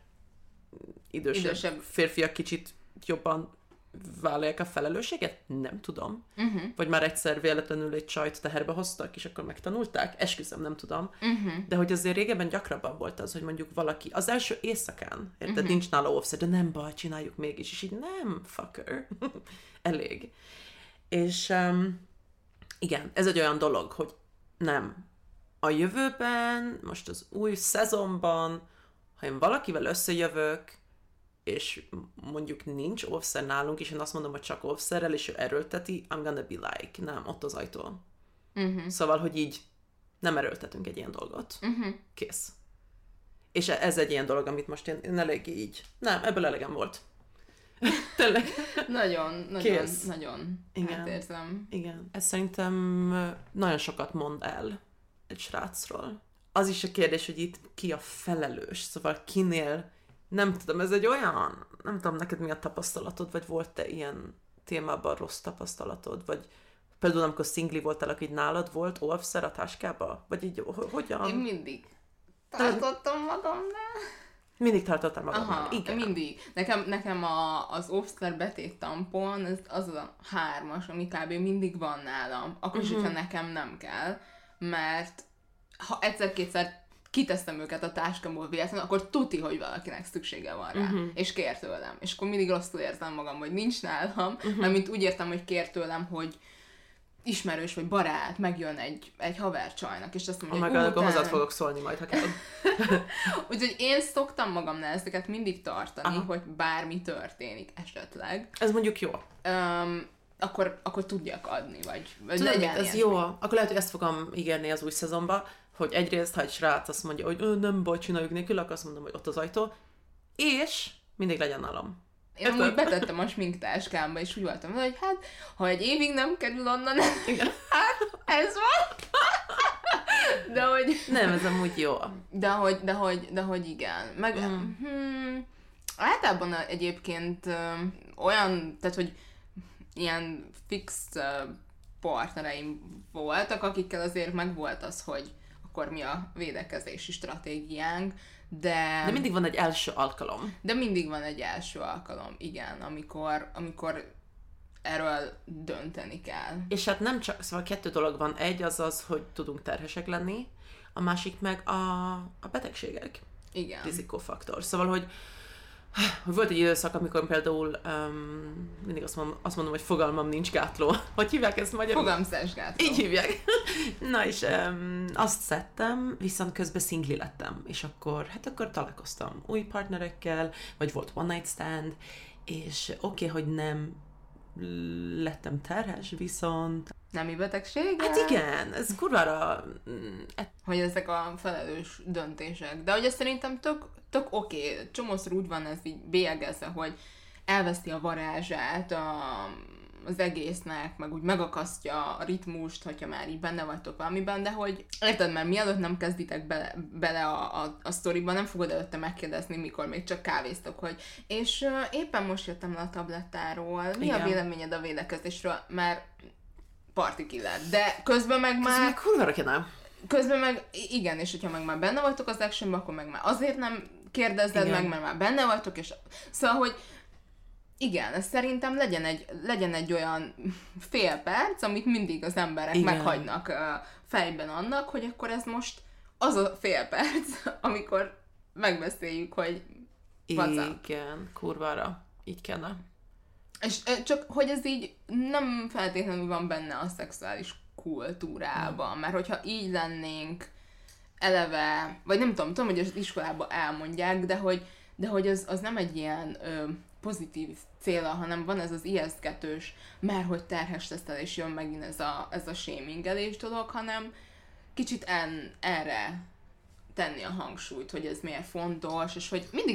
idősebb férfiak kicsit jobban vállalják a felelősséget? Nem tudom. Vagy már egyszer véletlenül egy csajt teherbe hoztak, és akkor megtanulták? Esküszöm, nem tudom. De hogy azért régebben gyakrabban volt az, hogy mondjuk valaki az első éjszakán, érted, nincs nála óvszer, de nem baj, csináljuk mégis, és így nem, fucker. Elég. És igen, ez egy olyan dolog, hogy nem. A jövőben, most az új szezonban, ha én valakivel összejövök, és mondjuk nincs óvszer nálunk, és én azt mondom, hogy csak óvszerrel, és ő erőlteti, I'm gonna be like, nem, ott az ajtó. Szóval, hogy így nem erőltetünk egy ilyen dolgot. Kész. És ez egy ilyen dolog, amit most én eléggé így, nem, ebből elegem volt. Tényleg. Nagyon átérzem. Igen. Ez szerintem nagyon sokat mond el egy srácról. Az is a kérdés, hogy itt ki a felelős, szóval kinél, nem tudom, ez egy olyan, nem tudom, neked mi a tapasztalatod, vagy volt-e ilyen témában rossz tapasztalatod, vagy például amikor szingli voltál, így nálad volt óvszer a táskába? Vagy így, hogyan? Én mindig tartottam magamnál. Mindig tartottam magamnál? Aha, igen. Mindig. Nekem az óvszer betét tampon, az a 3-as, ami kb. Mindig van nálam. Akkor is, hogyha nekem nem kell, mert ha egyszer-kétszer kiteszem őket a táskámból véletlenül, akkor tuti, hogy valakinek szüksége van rá, és kér tőlem. És akkor mindig rosszul érzem magam, hogy nincs nálam, mert mint úgy értem, hogy kér tőlem, hogy ismerős vagy barát megjön egy havercsajnak, és azt mondja, hogy akkor hozzád fogok szólni majd, ha kell. Úgyhogy én szoktam magamnál ezeket mindig tartani, hogy bármi történik esetleg. Ez mondjuk jó. Akkor tudjak adni, vagy legyen ez jó. Akkor lehet, hogy ezt fogom ígérni az új szezonba, hogy egyrészt, ha egy srác azt mondja, hogy nem baj, csináljuk nélkül, akkor azt mondom, hogy ott az ajtó, és mindig legyen nálam. Én amúgy betettem a sminktáskámba, és úgy voltam, hogy hát, ha egy évig nem kerül onnan, hát ez van. De hogy... Nem, ez amúgy jó. De hogy igen. Meg általában egyébként olyan, tehát hogy ilyen fix partnereim voltak, akikkel azért megvolt az, hogy akkor mi a védekezési stratégiánk, de mindig van egy első alkalom. De mindig van egy első alkalom, igen, amikor erről dönteni kell. És hát nem csak, szóval 2 dolog van. Egy az, hogy tudunk terhesek lenni, a másik meg a betegségek. Igen. Rizikófaktor. Szóval, hogy volt egy időszak, amikor például mindig azt mondom, hogy fogalmam nincs gátló. Hogy hívják ezt magyarul? Fogamzásgátló. Így hívják. Na és azt szedtem, viszont közben szingli lettem. És akkor találkoztam új partnerekkel, vagy volt one night stand, és oké, hogy nem lettem terhes, viszont... Nemi betegség? Hát igen, ez kurvára... Hogy ezek a felelős döntések. De hogy ez szerintem tök oké. Csomószor úgy van ez így bélyegezve, hogy elveszi a varázsát az egésznek, meg úgy megakasztja a ritmust, hogyha már így benne vagytok valamiben, de hogy érted, mert mielőtt nem kezditek bele a sztoriba, nem fogod előtte megkérdezni, mikor még csak kávéztok, hogy és éppen most jöttem le a tablettáról, mi igen. A véleményed a védekezésről, mert party killer, de közben meg már... Közben meg igen, és hogyha meg már benne vagytok az actionban, akkor meg már azért nem kérdezed igen. meg, mert már benne vagytok, és szóval, hogy igen, ez szerintem legyen egy olyan fél perc, amit mindig az emberek igen. meghagynak fejben annak, hogy akkor ez most az a fél perc, amikor megbeszéljük, hogy igen, kurvára, így kellene. És csak, hogy ez így nem feltétlenül van benne a szexuális kultúrában, mert hogyha így lennénk eleve, vagy nem tudom, hogy az iskolában elmondják, de hogy az nem egy ilyen pozitív céla, hanem van ez az ijesztgetős, mert hogy terhes leszel, és jön megint ez a shamingelés dolog, hanem kicsit erre tenni a hangsúlyt, hogy ez miért fontos, és hogy mindig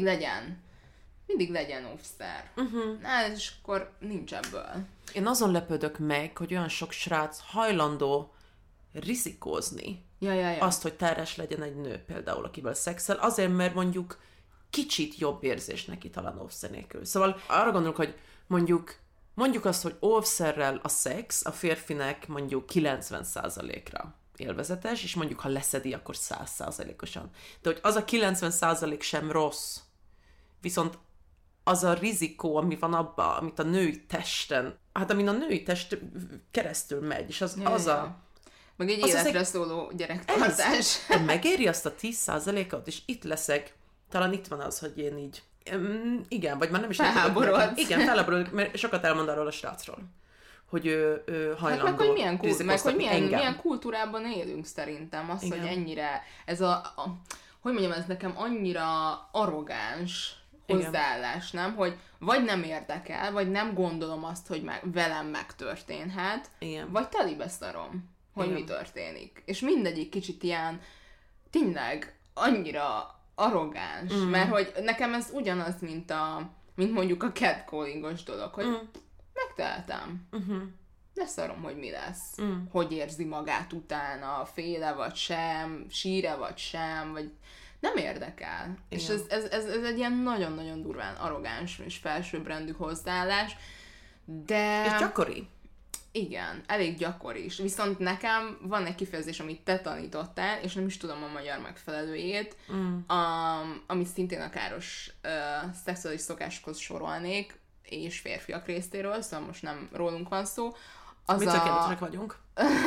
legyen óvszer. Na, és akkor nincs ebből. Én azon lepődök meg, hogy olyan sok srác hajlandó rizikózni. Azt, hogy terhes legyen egy nő például, akivel szexel, azért, mert mondjuk kicsit jobb érzés neki talán óvszer nélkül. Szóval arra gondolok, hogy mondjuk azt, hogy óvszerrel a szex a férfinek mondjuk 90%-ra élvezetes, és mondjuk ha leszedi, akkor 100%-osan. De hogy az a 90% sem rossz. Viszont az a rizikó, ami van abban, amit a női testen, amin a női test keresztül megy, és az a... Meg egy életre szóló gyerektartás. Megéri azt a 10%-ot, és itt leszek. Talán itt van az, hogy én így... Igen, vagy már nem is... Felháborodsz. Igen, felháborodok, mert sokat elmond arról a srácról. Hogy ő hajlandó... Hát meg hogy milyen kultúrában élünk szerintem. Az, igen. Hogy ennyire... Ez hogy mondjam, ez nekem annyira arrogáns hozzáállás, nem? Hogy vagy nem érdekel, vagy nem gondolom azt, hogy velem megtörténhet, igen. Vagy telibe szarom, hogy igen. Mi történik. És mindegyik kicsit ilyen tényleg annyira arrogáns, mert hogy nekem ez ugyanaz, mint mondjuk a catcallingos dolog, hogy megteltem. De szarom, hogy mi lesz. Hogy érzi magát utána, féle vagy sem, síre vagy sem, vagy nem érdekel. Igen. És ez egy ilyen nagyon-nagyon durván arrogáns és felsőbbrendű hozzáállás, de... És gyakori. Igen, elég gyakori is. Viszont nekem van egy kifejezés, amit te tanítottál, és nem is tudom a magyar megfelelőjét, amit szintén a káros szexuális szokásokhoz sorolnék, és férfiak részéről, szóval most nem rólunk van szó. Mi tökéletesek vagyunk.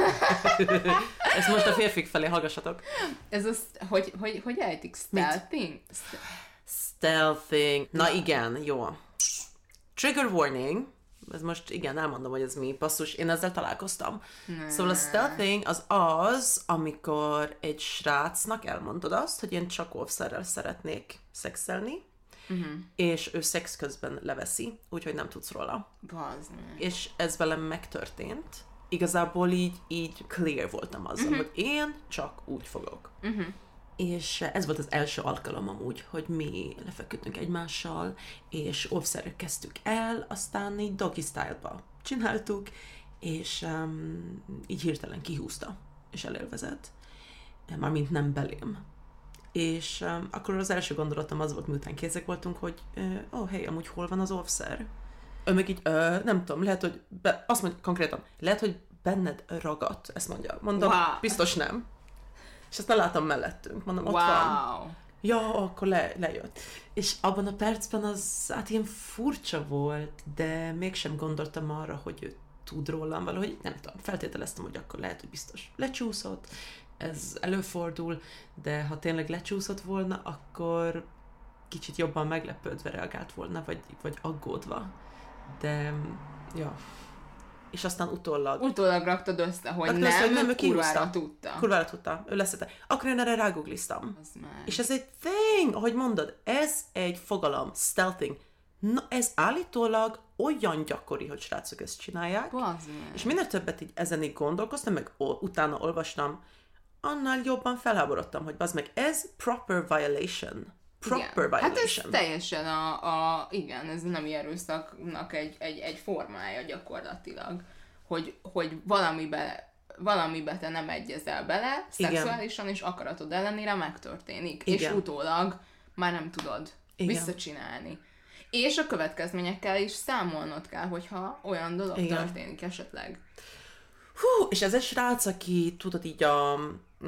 Ezt most a férfik felé hallgassatok. Ez az, hogy ejtik? Stealthing? Stealthing. Na igen, jó. Trigger warning. Ez most igen, elmondom, hogy ez mi. Basszus, én ezzel találkoztam. Szóval a stealthing az, amikor egy srácnak elmondod azt, hogy én csak óvszerrel szeretnék szexelni, és ő szex közben leveszi, úgyhogy nem tudsz róla. És ez velem megtörtént. Igazából így clear voltam azzal, hogy én csak úgy fogok. És ez volt az első alkalom amúgy, hogy mi lefeküdtünk egymással, és óvszerrel kezdtük el, aztán így doggy style-ba csináltuk, és így hirtelen kihúzta, és elélvezett. Mármint nem belém. És akkor az első gondolatom az volt, miután készek voltunk, hogy hey, amúgy hol van az óvszer? Ő meg így, nem tudom, lehet, hogy azt mondja konkrétan, lehet, hogy benned ragadt, ezt mondja. Mondom, biztos nem. És aztán látom mellettünk, mondom, ott van. Ja, akkor lejött. És abban a percben az, hát ilyen furcsa volt, de mégsem gondoltam arra, hogy ő tud rólam valahogy, nem tudom, feltételeztem, hogy akkor lehet, hogy biztos lecsúszott, ez előfordul, de ha tényleg lecsúszott volna, akkor kicsit jobban meglepődve reagált volna, vagy aggódva. De, ja. És aztán utólag raktad össze, hogy nem, kurvára tudta. Kurvára tudta, ő leszette. Akkor én erre rágoogliztam. És ez egy thing, ahogy mondod, ez egy fogalom, stealthing. Na, ez állítólag olyan gyakori, hogy srácok ezt csinálják. És minél többet így ezen így gondolkoztam, meg utána olvastam, annál jobban felháborodtam, hogy bazd meg, ez proper violation. Proper violation. Hát ez teljesen igen, ez nemi erőszaknak egy formája gyakorlatilag. Hogy valamibe te nem egyezel bele, szexuálisan, és akaratod ellenére megtörténik. Igen. És utólag már nem tudod visszacsinálni. És a következményekkel is számolnod kell, hogyha olyan dolog történik esetleg. És ez egy srác, aki tudod így a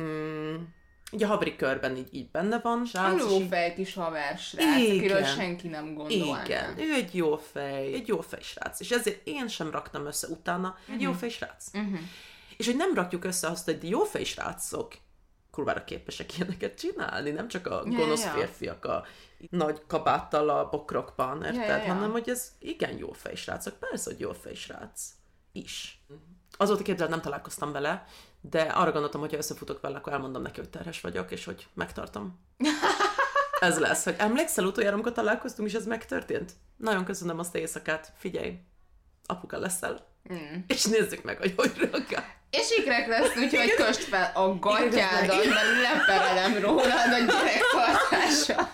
havri körben így benne van. A lófej kis haversrác, akiről senki nem gondol. Igen, ő egy jó fej srác. És ezért én sem raktam össze utána egy jó fej srác. És hogy nem rakjuk össze azt, hogy jó fej srácok kurvára képesek ilyeneket csinálni, nem csak a gonosz férfiak a nagy kabáttal a bokrokban, érted? Hanem, hogy ez igen jó fej srácok. Persze, hogy jó fej srác. is. Azóta képzeld, nem találkoztam vele, de arra gondoltam, hogy ha összefutok vele, akkor elmondom neki, hogy terhes vagyok, és hogy megtartom. Ez lesz, hogy emlékszel utoljára, amikor találkoztunk, és ez megtörtént? Nagyon köszönöm azt éjszakát. Figyelj, apuka leszel. És nézzük meg, hogy reagál. És ikrek lesz, úgyhogy köst fel a gatyádat, mert leperelem rólad a gyerektartással.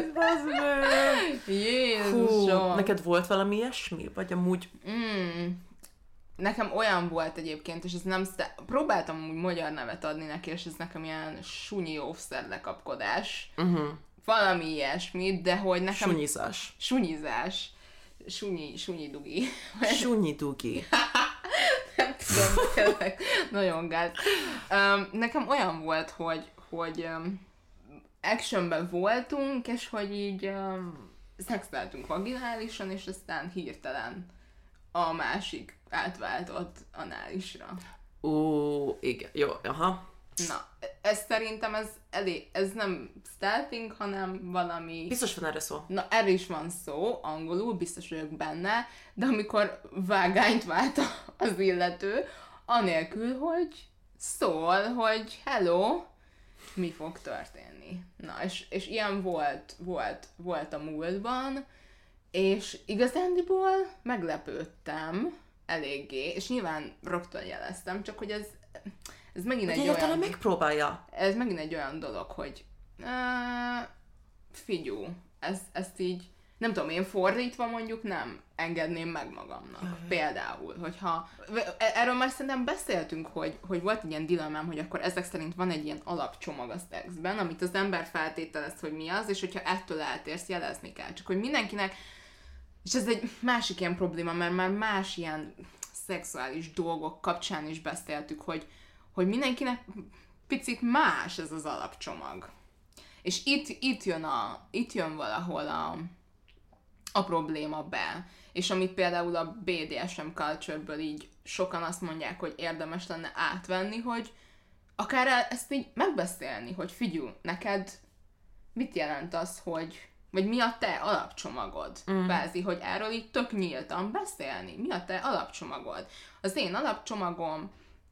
Jézusom. Neked volt valami ilyesmi? Vagy amúgy... Nekem olyan volt egyébként, és ez nem... Próbáltam úgy magyar nevet adni neki, és ez nekem ilyen sunyi óvszerlekapkodás. Valami ilyesmi, de hogy nekem... Sunyizás. Sunyi dugi. Sunyi dugi. Nem tudom, tényleg nagyon gáz. Nekem olyan volt, hogy actionben voltunk, és hogy így szexeltünk vaginálisan, és aztán hirtelen a másik átváltott análisra. Igen, jó, aha. Na, ez szerintem ez nem stealthing, hanem valami... Biztos van erre szó. Na, erre is van szó, angolul, biztos vagyok benne, de amikor vágányt vált az illető, anélkül, hogy szól, hogy hello, mi fog történni. Na, és ilyen volt a múltban, és igazándiból meglepődtem eléggé, és nyilván rögtön jeleztem, csak hogy ez megint egy olyan... megpróbálja. Ez megint egy olyan dolog, hogy figyú, ezt így, nem tudom, én fordítva mondjuk nem engedném meg magamnak. Például, hogyha... Erről már szerintem beszéltünk, hogy volt egy ilyen dilemmám, hogy akkor ezek szerint van egy ilyen alapcsomag a szexben, amit az ember feltételez, hogy mi az, és hogyha ettől eltérsz, jelezni kell. Csak hogy mindenkinek... És ez egy másik ilyen probléma, mert már más ilyen szexuális dolgok kapcsán is beszéltük, hogy mindenkinek picit más ez az alapcsomag. És itt jön valahol a probléma be. És amit például a BDSM culture-ből így sokan azt mondják, hogy érdemes lenne átvenni, hogy akár ezt így megbeszélni, hogy figyelj, neked mit jelent az, hogy vagy mi a te alapcsomagod? Kvázi, hogy erről így tök nyíltan beszélni. Mi a te alapcsomagod? Az én alapcsomagom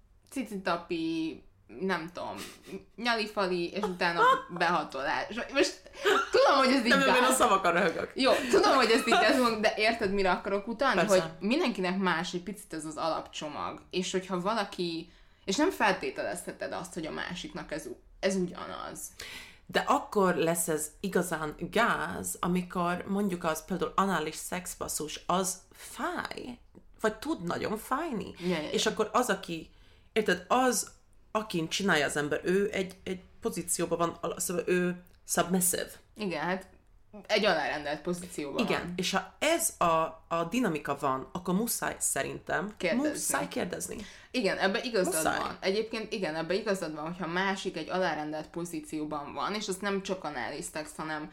cicitapi, nem tudom, nyalifali, és utána behatolás. Most tudom, hogy ez így gáz. Nem, a szavakra röhögök. Jó, tudom, hogy ez így gáz, de érted, mire akarok utalni? Persze. Hogy mindenkinek más egy picit ez az alapcsomag. És hogyha valaki... És nem feltételezheted azt, hogy a másiknak ez ugyanaz. De akkor lesz ez igazán gáz, amikor mondjuk az például anális szexbasszus, az fáj, vagy tud nagyon fájni. És akkor az, aki, érted, akin csinálja az ember, ő egy pozícióban van, szóval ő submissive. Igen, hát egy alárendelt pozícióban igen, van. És ha ez a dinamika van, akkor muszáj szerintem kérdezni. Igen, ebben igazad van. Egyébként igen, ebben igazad van, hogyha másik egy alárendelt pozícióban van, és az nem csak anális szex, hanem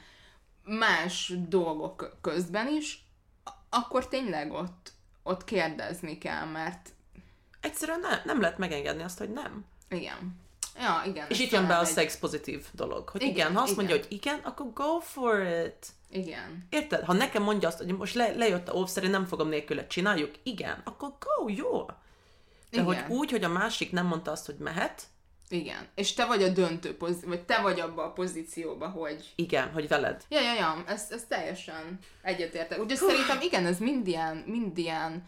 más dolgok közben is, akkor tényleg ott kérdezni kell, mert... Egyszerűen nem lehet megengedni azt, hogy nem. Igen. Ja, igen. És itt jön be a szex-pozitív dolog, hogy igen, ha azt mondja, hogy igen, akkor go for it. Igen. Érted? Ha nekem mondja azt, hogy most lejött a óvszer, én nem fogom nélküle, csináljuk, igen, akkor go, jó. De igen. Hogy úgy, hogy a másik nem mondta azt, hogy mehet. Igen. És te vagy a döntő vagy te vagy abban a pozícióban, hogy... Igen, hogy veled. Ja, ez teljesen egyetértek. Úgyhogy szerintem igen, ez mind ilyen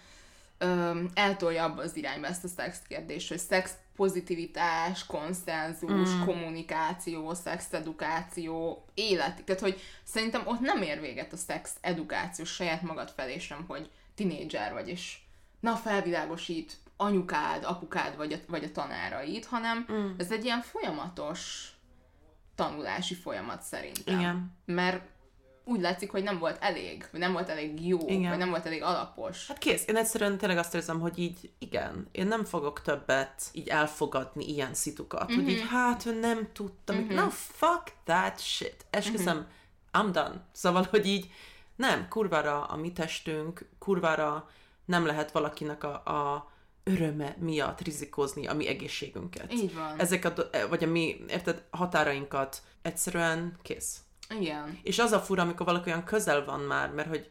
eltolja abba az irányba ezt a szex kérdést, hogy szex pozitivitás, konszenzus, kommunikáció, szexedukáció, élet. Tehát, hogy szerintem ott nem ér véget a szex edukáció saját magad felé sem, hogy tinédzser vagy, és na felvilágosít anyukád, apukád vagy a tanáraid, hanem ez egy ilyen folyamatos tanulási folyamat szerintem. Igen. Mert úgy látszik, hogy nem volt elég, vagy nem volt elég jó, igen. Vagy nem volt elég alapos. Hát kész, én egyszerűen tényleg azt érzem, hogy így igen, én nem fogok többet így elfogadni ilyen szitukat, hogy így hát nem tudtam, no fuck that shit, esküszöm, I'm done. Szóval, hogy így nem, kurvára a mi testünk, kurvára nem lehet valakinek a öröme miatt rizikózni a mi egészségünket. Így van. Vagy a mi, érted, határainkat egyszerűen kész. Igen. És az a fura, amikor valaki olyan közel van már, mert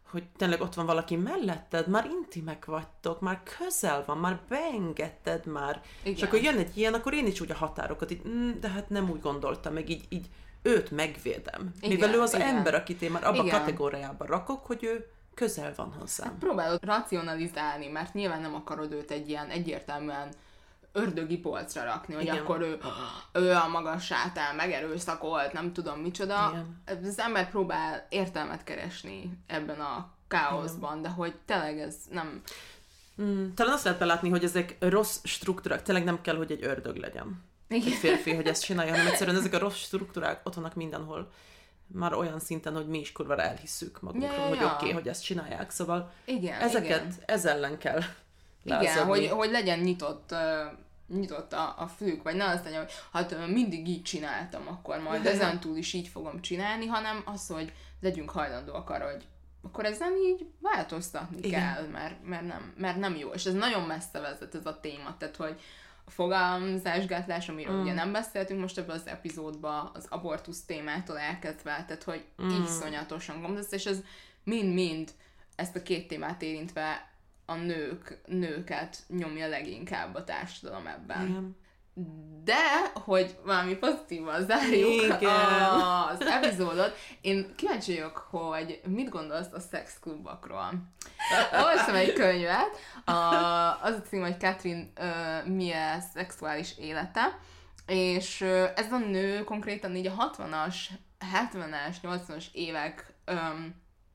hogy tényleg ott van valaki melletted, már intimek vagytok, már közel van, már beengedted már. Igen. És akkor jön egy ilyen, akkor én is úgy a határokat, így, de hát nem úgy gondoltam, meg így őt megvédem. Igen, mivel ő az ember, akit én már abba a kategóriába rakok, hogy ő közel van hozzám. Hát próbálod racionalizálni, mert nyilván nem akarod őt egy ilyen egyértelműen ördögi polcra rakni, hogy akkor ő a magas sátán, megerőszakolt, nem tudom micsoda. Igen. Az ember próbál értelmet keresni ebben a káoszban, de hogy tényleg ez nem... Talán azt lehet belátni, hogy ezek rossz struktúrák, tényleg nem kell, hogy egy ördög legyen. Igen. Egy férfi, hogy ezt csinálja, hanem egyszerűen ezek a rossz struktúrák ott vannak mindenhol. Már olyan szinten, hogy mi is kurvára elhisszük magunkról, hogy oké, hogy ezt csinálják. Szóval ez ellen kell lázadni. Igen, hogy legyen nyitott a fülük, vagy ne azt mondja, hogy hát mindig így csináltam, akkor majd ezentúl is így fogom csinálni, hanem az, hogy legyünk hajlandóak arra, hogy akkor ezen így változtatni kell, mert nem jó. És ez nagyon messze vezet ez a téma, tehát hogy a fogalmazásgátlás, amiről ugye nem beszéltünk most ebben az epizódban, az abortusz témától elkezdve, tehát hogy iszonyatosan gombolsz, és ez mind-mind ezt a két témát érintve a nőket nyomja leginkább a társadalom ebben. Igen. De, hogy valami pozitívan zárjuk az epizódot, én kíváncsi vagyok, hogy mit gondolsz a szexklubokról. Olvastam egy könyvet, az a cím, hogy Catherine Mie szexuális élete, és ez a nő konkrétan így a 60-as, 70-es, 80-as években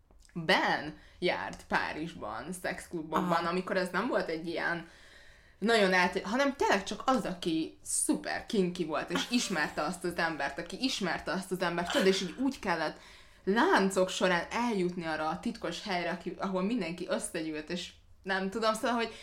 járt Párizsban, szexklubokban, amikor ez nem volt egy ilyen nagyon hanem tényleg csak az, aki szuper kinky volt, és ismerte azt az embert, tudod, és így úgy kellett láncok során eljutni arra a titkos helyre, ahol mindenki összegyűlt, és nem tudom, szóval, hogy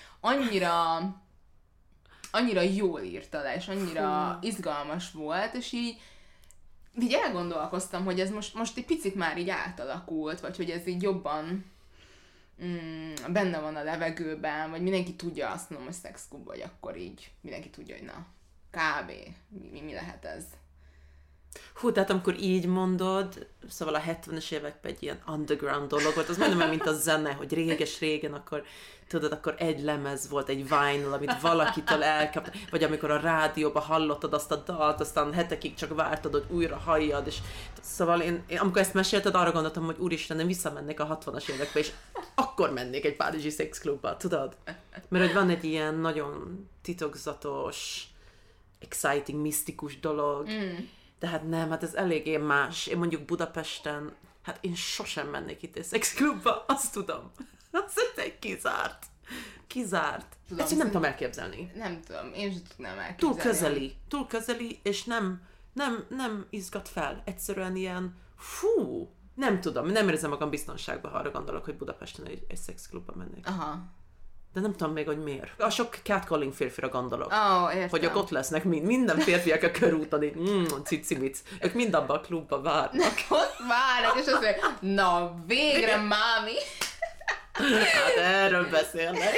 annyira jól írta le, és annyira izgalmas volt, és így elgondolkoztam, hogy ez most egy picit már így átalakult, vagy hogy ez így jobban benne van a levegőben, vagy mindenki tudja, azt mondom, hogy szexklub, vagy akkor így mindenki tudja, hogy na, kb. Mi lehet ez? Hú, tehát amikor így mondod, szóval a 70-es években egy ilyen underground dolog volt, az majdnem mint a zene, hogy réges-régen, akkor tudod, akkor egy lemez volt, egy vinyl, amit valakitől elkapta, vagy amikor a rádióban hallottad azt a dalt, aztán hetekig csak vártad, hogy újra halljad, és szóval én amikor ezt mesélted, arra gondoltam, hogy úristen, én visszamennék a 60-as évekbe, és akkor mennék egy párizsi szexklubba, tudod? Mert hogy van egy ilyen nagyon titokzatos, exciting, misztikus dolog, de hát nem, hát ez eléggé más. Én mondjuk Budapesten, hát én sosem mennék itt egy szexklubba, azt tudom. Azt egy kizárt. Ezt nem tudom elképzelni. Nem tudom, én sem tudnám elképzelni. Túl közeli, és nem izgat fel. Egyszerűen ilyen, nem tudom, nem érzem magam biztonságban, ha arra gondolok, hogy Budapesten egy szexklubba mennék. Aha. De nem tudom még, hogy miért. A sok catcalling férfira gondolok. Értem. Hogy ők ott lesznek, minden férfiak a körúton, így cicimic. Ők mind abban a klubban várnak. Ott várnak, és azt mondják, na végre, mámi! Hát erről beszélnek.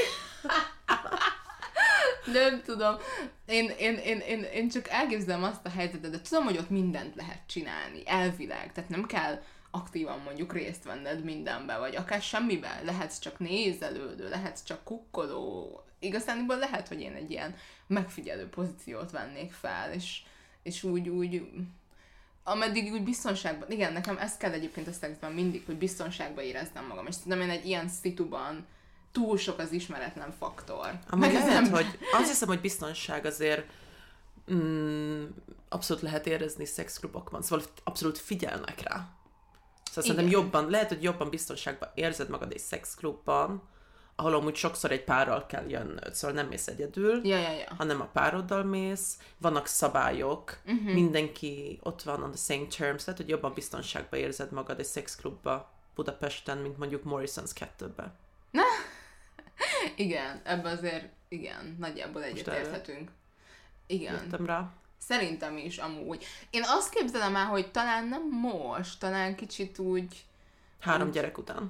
Nem tudom. Én csak elképzelem azt a helyzetet, de tudom, hogy ott mindent lehet csinálni, elvileg. Tehát nem kell aktívan mondjuk részt venned mindenbe, vagy akár semmiben. Lehetsz csak nézelődő, lehetsz csak kukkoló. Igazániból lehet, hogy én egy ilyen megfigyelő pozíciót vennék fel, és úgy ameddig úgy biztonságban, igen, nekem ez kell egyébként a szexben mindig, hogy biztonságban éreznem magam, és szerintem én egy ilyen szituban túl sok az ismeretlen faktor. Azt hiszem, hogy biztonság azért abszolút lehet érezni szexklubokban, szóval abszolút figyelnek rá. Szóval szerintem lehet, hogy jobban biztonságban érzed magad egy szexklubban, ahol amúgy sokszor egy párral kell jönnöd, szóval nem mész egyedül, hanem a pároddal mész, vannak szabályok, mindenki ott van on the same terms, tehát hogy jobban biztonságban érzed magad egy szexklubba Budapesten, mint mondjuk Morrison's 2-be. Igen, ebben azért, igen, nagyjából egyetérthetünk. Igen. Jöttem rá. Szerintem is amúgy. Én azt képzelem el, hogy talán nem most, talán kicsit úgy... 3 gyerek után.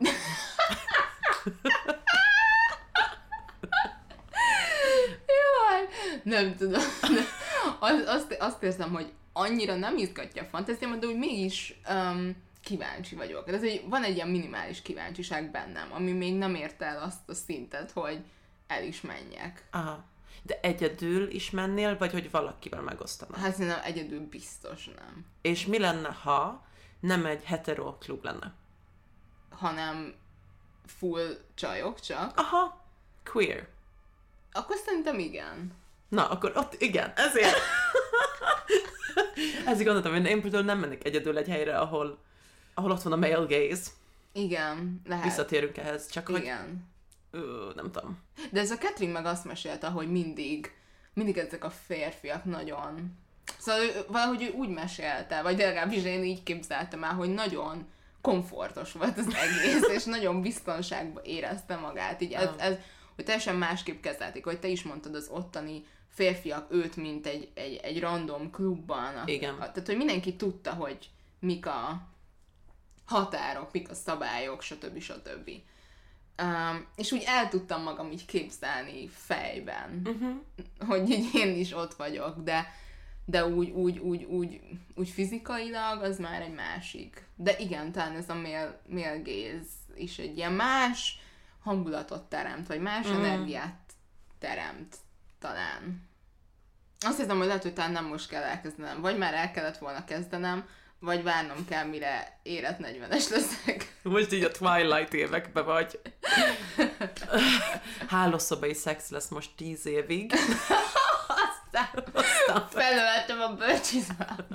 Jaj, nem tudom. Azt érzem, hogy annyira nem izgatja a fantáziámat, de úgy mégis kíváncsi vagyok. Van egy ilyen minimális kíváncsiság bennem, ami még nem ért el azt a szintet, hogy el is menjek. Aha. De egyedül is mennél, vagy hogy valakivel megosztanak? Hát szerintem egyedül biztos nem. És mi lenne, ha nem egy hetero klub lenne? Hanem full csajok csak? Aha, queer. Akkor szerintem igen. Na, akkor ott igen, ezért. Ezért gondoltam, hogy én például nem mennék egyedül egy helyre, ahol ott van a male gaze. Igen, lehet. Visszatérünk ehhez, csak igen. Hogy... nem tudom. De ez a Catherine meg azt mesélte, hogy mindig ezek a férfiak nagyon... Szóval valahogy ő úgy mesélte, vagy legalábbis én így képzeltem el, hogy nagyon komfortos volt az egész, és nagyon biztonságban érezte magát. Így ez, hogy teljesen másképp kezelték, hogy te is mondtad, az ottani férfiak őt, mint egy random klubban. Igen. Tehát, hogy mindenki tudta, hogy mik a határok, mik a szabályok, stb. És úgy el tudtam magam így képzelni fejben, hogy így én is ott vagyok, de úgy fizikailag az már egy másik. De igen, talán ez a male gaze is egy ilyen más hangulatot teremt, vagy más energiát teremt talán. Azt hiszem, hogy lehet, hogy talán nem most kell elkezdenem, vagy már el kellett volna kezdenem, vagy várnom kell, mire érett 40-es leszek. Most így a Twilight évekbe vagy. Hálószobai szex lesz most 10 évig. Aztán felöltem a bölcsizmát.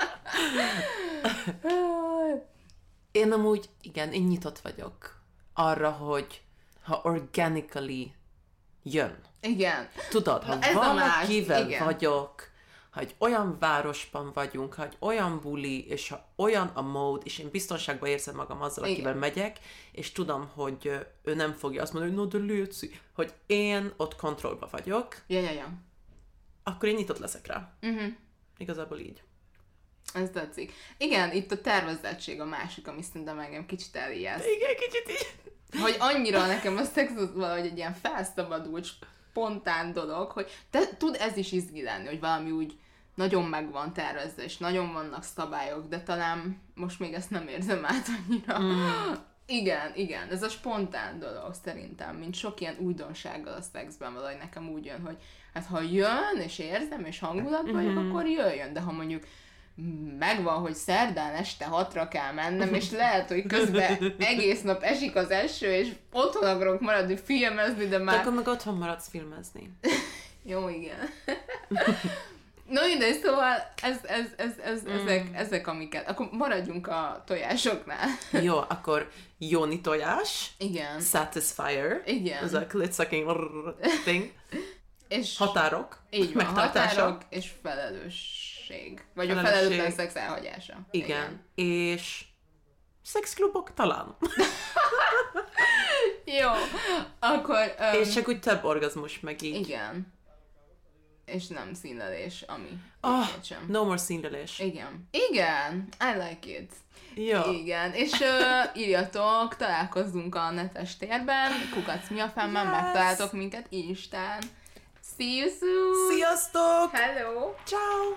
Én amúgy, igen, én nyitott vagyok arra, hogy ha organically jön. Igen. Tudod, ha valakivel vagyok, ha egy olyan városban vagyunk, ha egy olyan buli, és ha olyan a mód, és én biztonságban érzem magam azzal, akivel megyek, és tudom, hogy ő nem fogja azt mondani, hogy no, de léci, hogy én ott kontrollban vagyok, akkor én nyitott leszek rá. Igazából így. Ez tetszik. Igen, itt a tervezettség a másik, ami szerintem engem kicsit elijeszt. Igen, kicsit így. Hogy annyira nekem a szex az valahogy egy ilyen felszabadult, spontán dolog, hogy tud ez is izgi lenni, hogy valami úgy nagyon meg van tervezve, és nagyon vannak szabályok, de talán most még ezt nem érzem át annyira. Igen, ez a spontán dolog szerintem, mint sok ilyen újdonsággal a szexben valahogy nekem úgy jön, hogy hát ha jön, és érzem, és hangulatban vagyok, akkor jöjjön, de ha mondjuk megvan, hogy szerdán este 6-ra kell mennem, és lehet, hogy közben egész nap esik az eső, és otthon akarok maradni filmezni, de már... De akkor meg otthon maradsz filmezni. Jó, igen. No mindegy, szóval ezek amiket. Akkor maradjunk a tojásoknál. Jó, akkor Jóni tojás. Igen. Satisfier. Igen. Ez a clit sucking thing. És határok. Így van, határok és felelősség. Vagy a felelőtlen szex elhagyása. Igen. És szexklubok talán. Jó, akkor... és csak úgy több orgazmus meg így. Igen. És nem színlelés, ami sem. No more színlelés. Igen, I like it. Jó. Igen, és írjatok, találkozzunk a netes térben, Kukac mi a fenben, megtaláltok minket Instán. See you soon! Sziasztok! Hello! Ciao!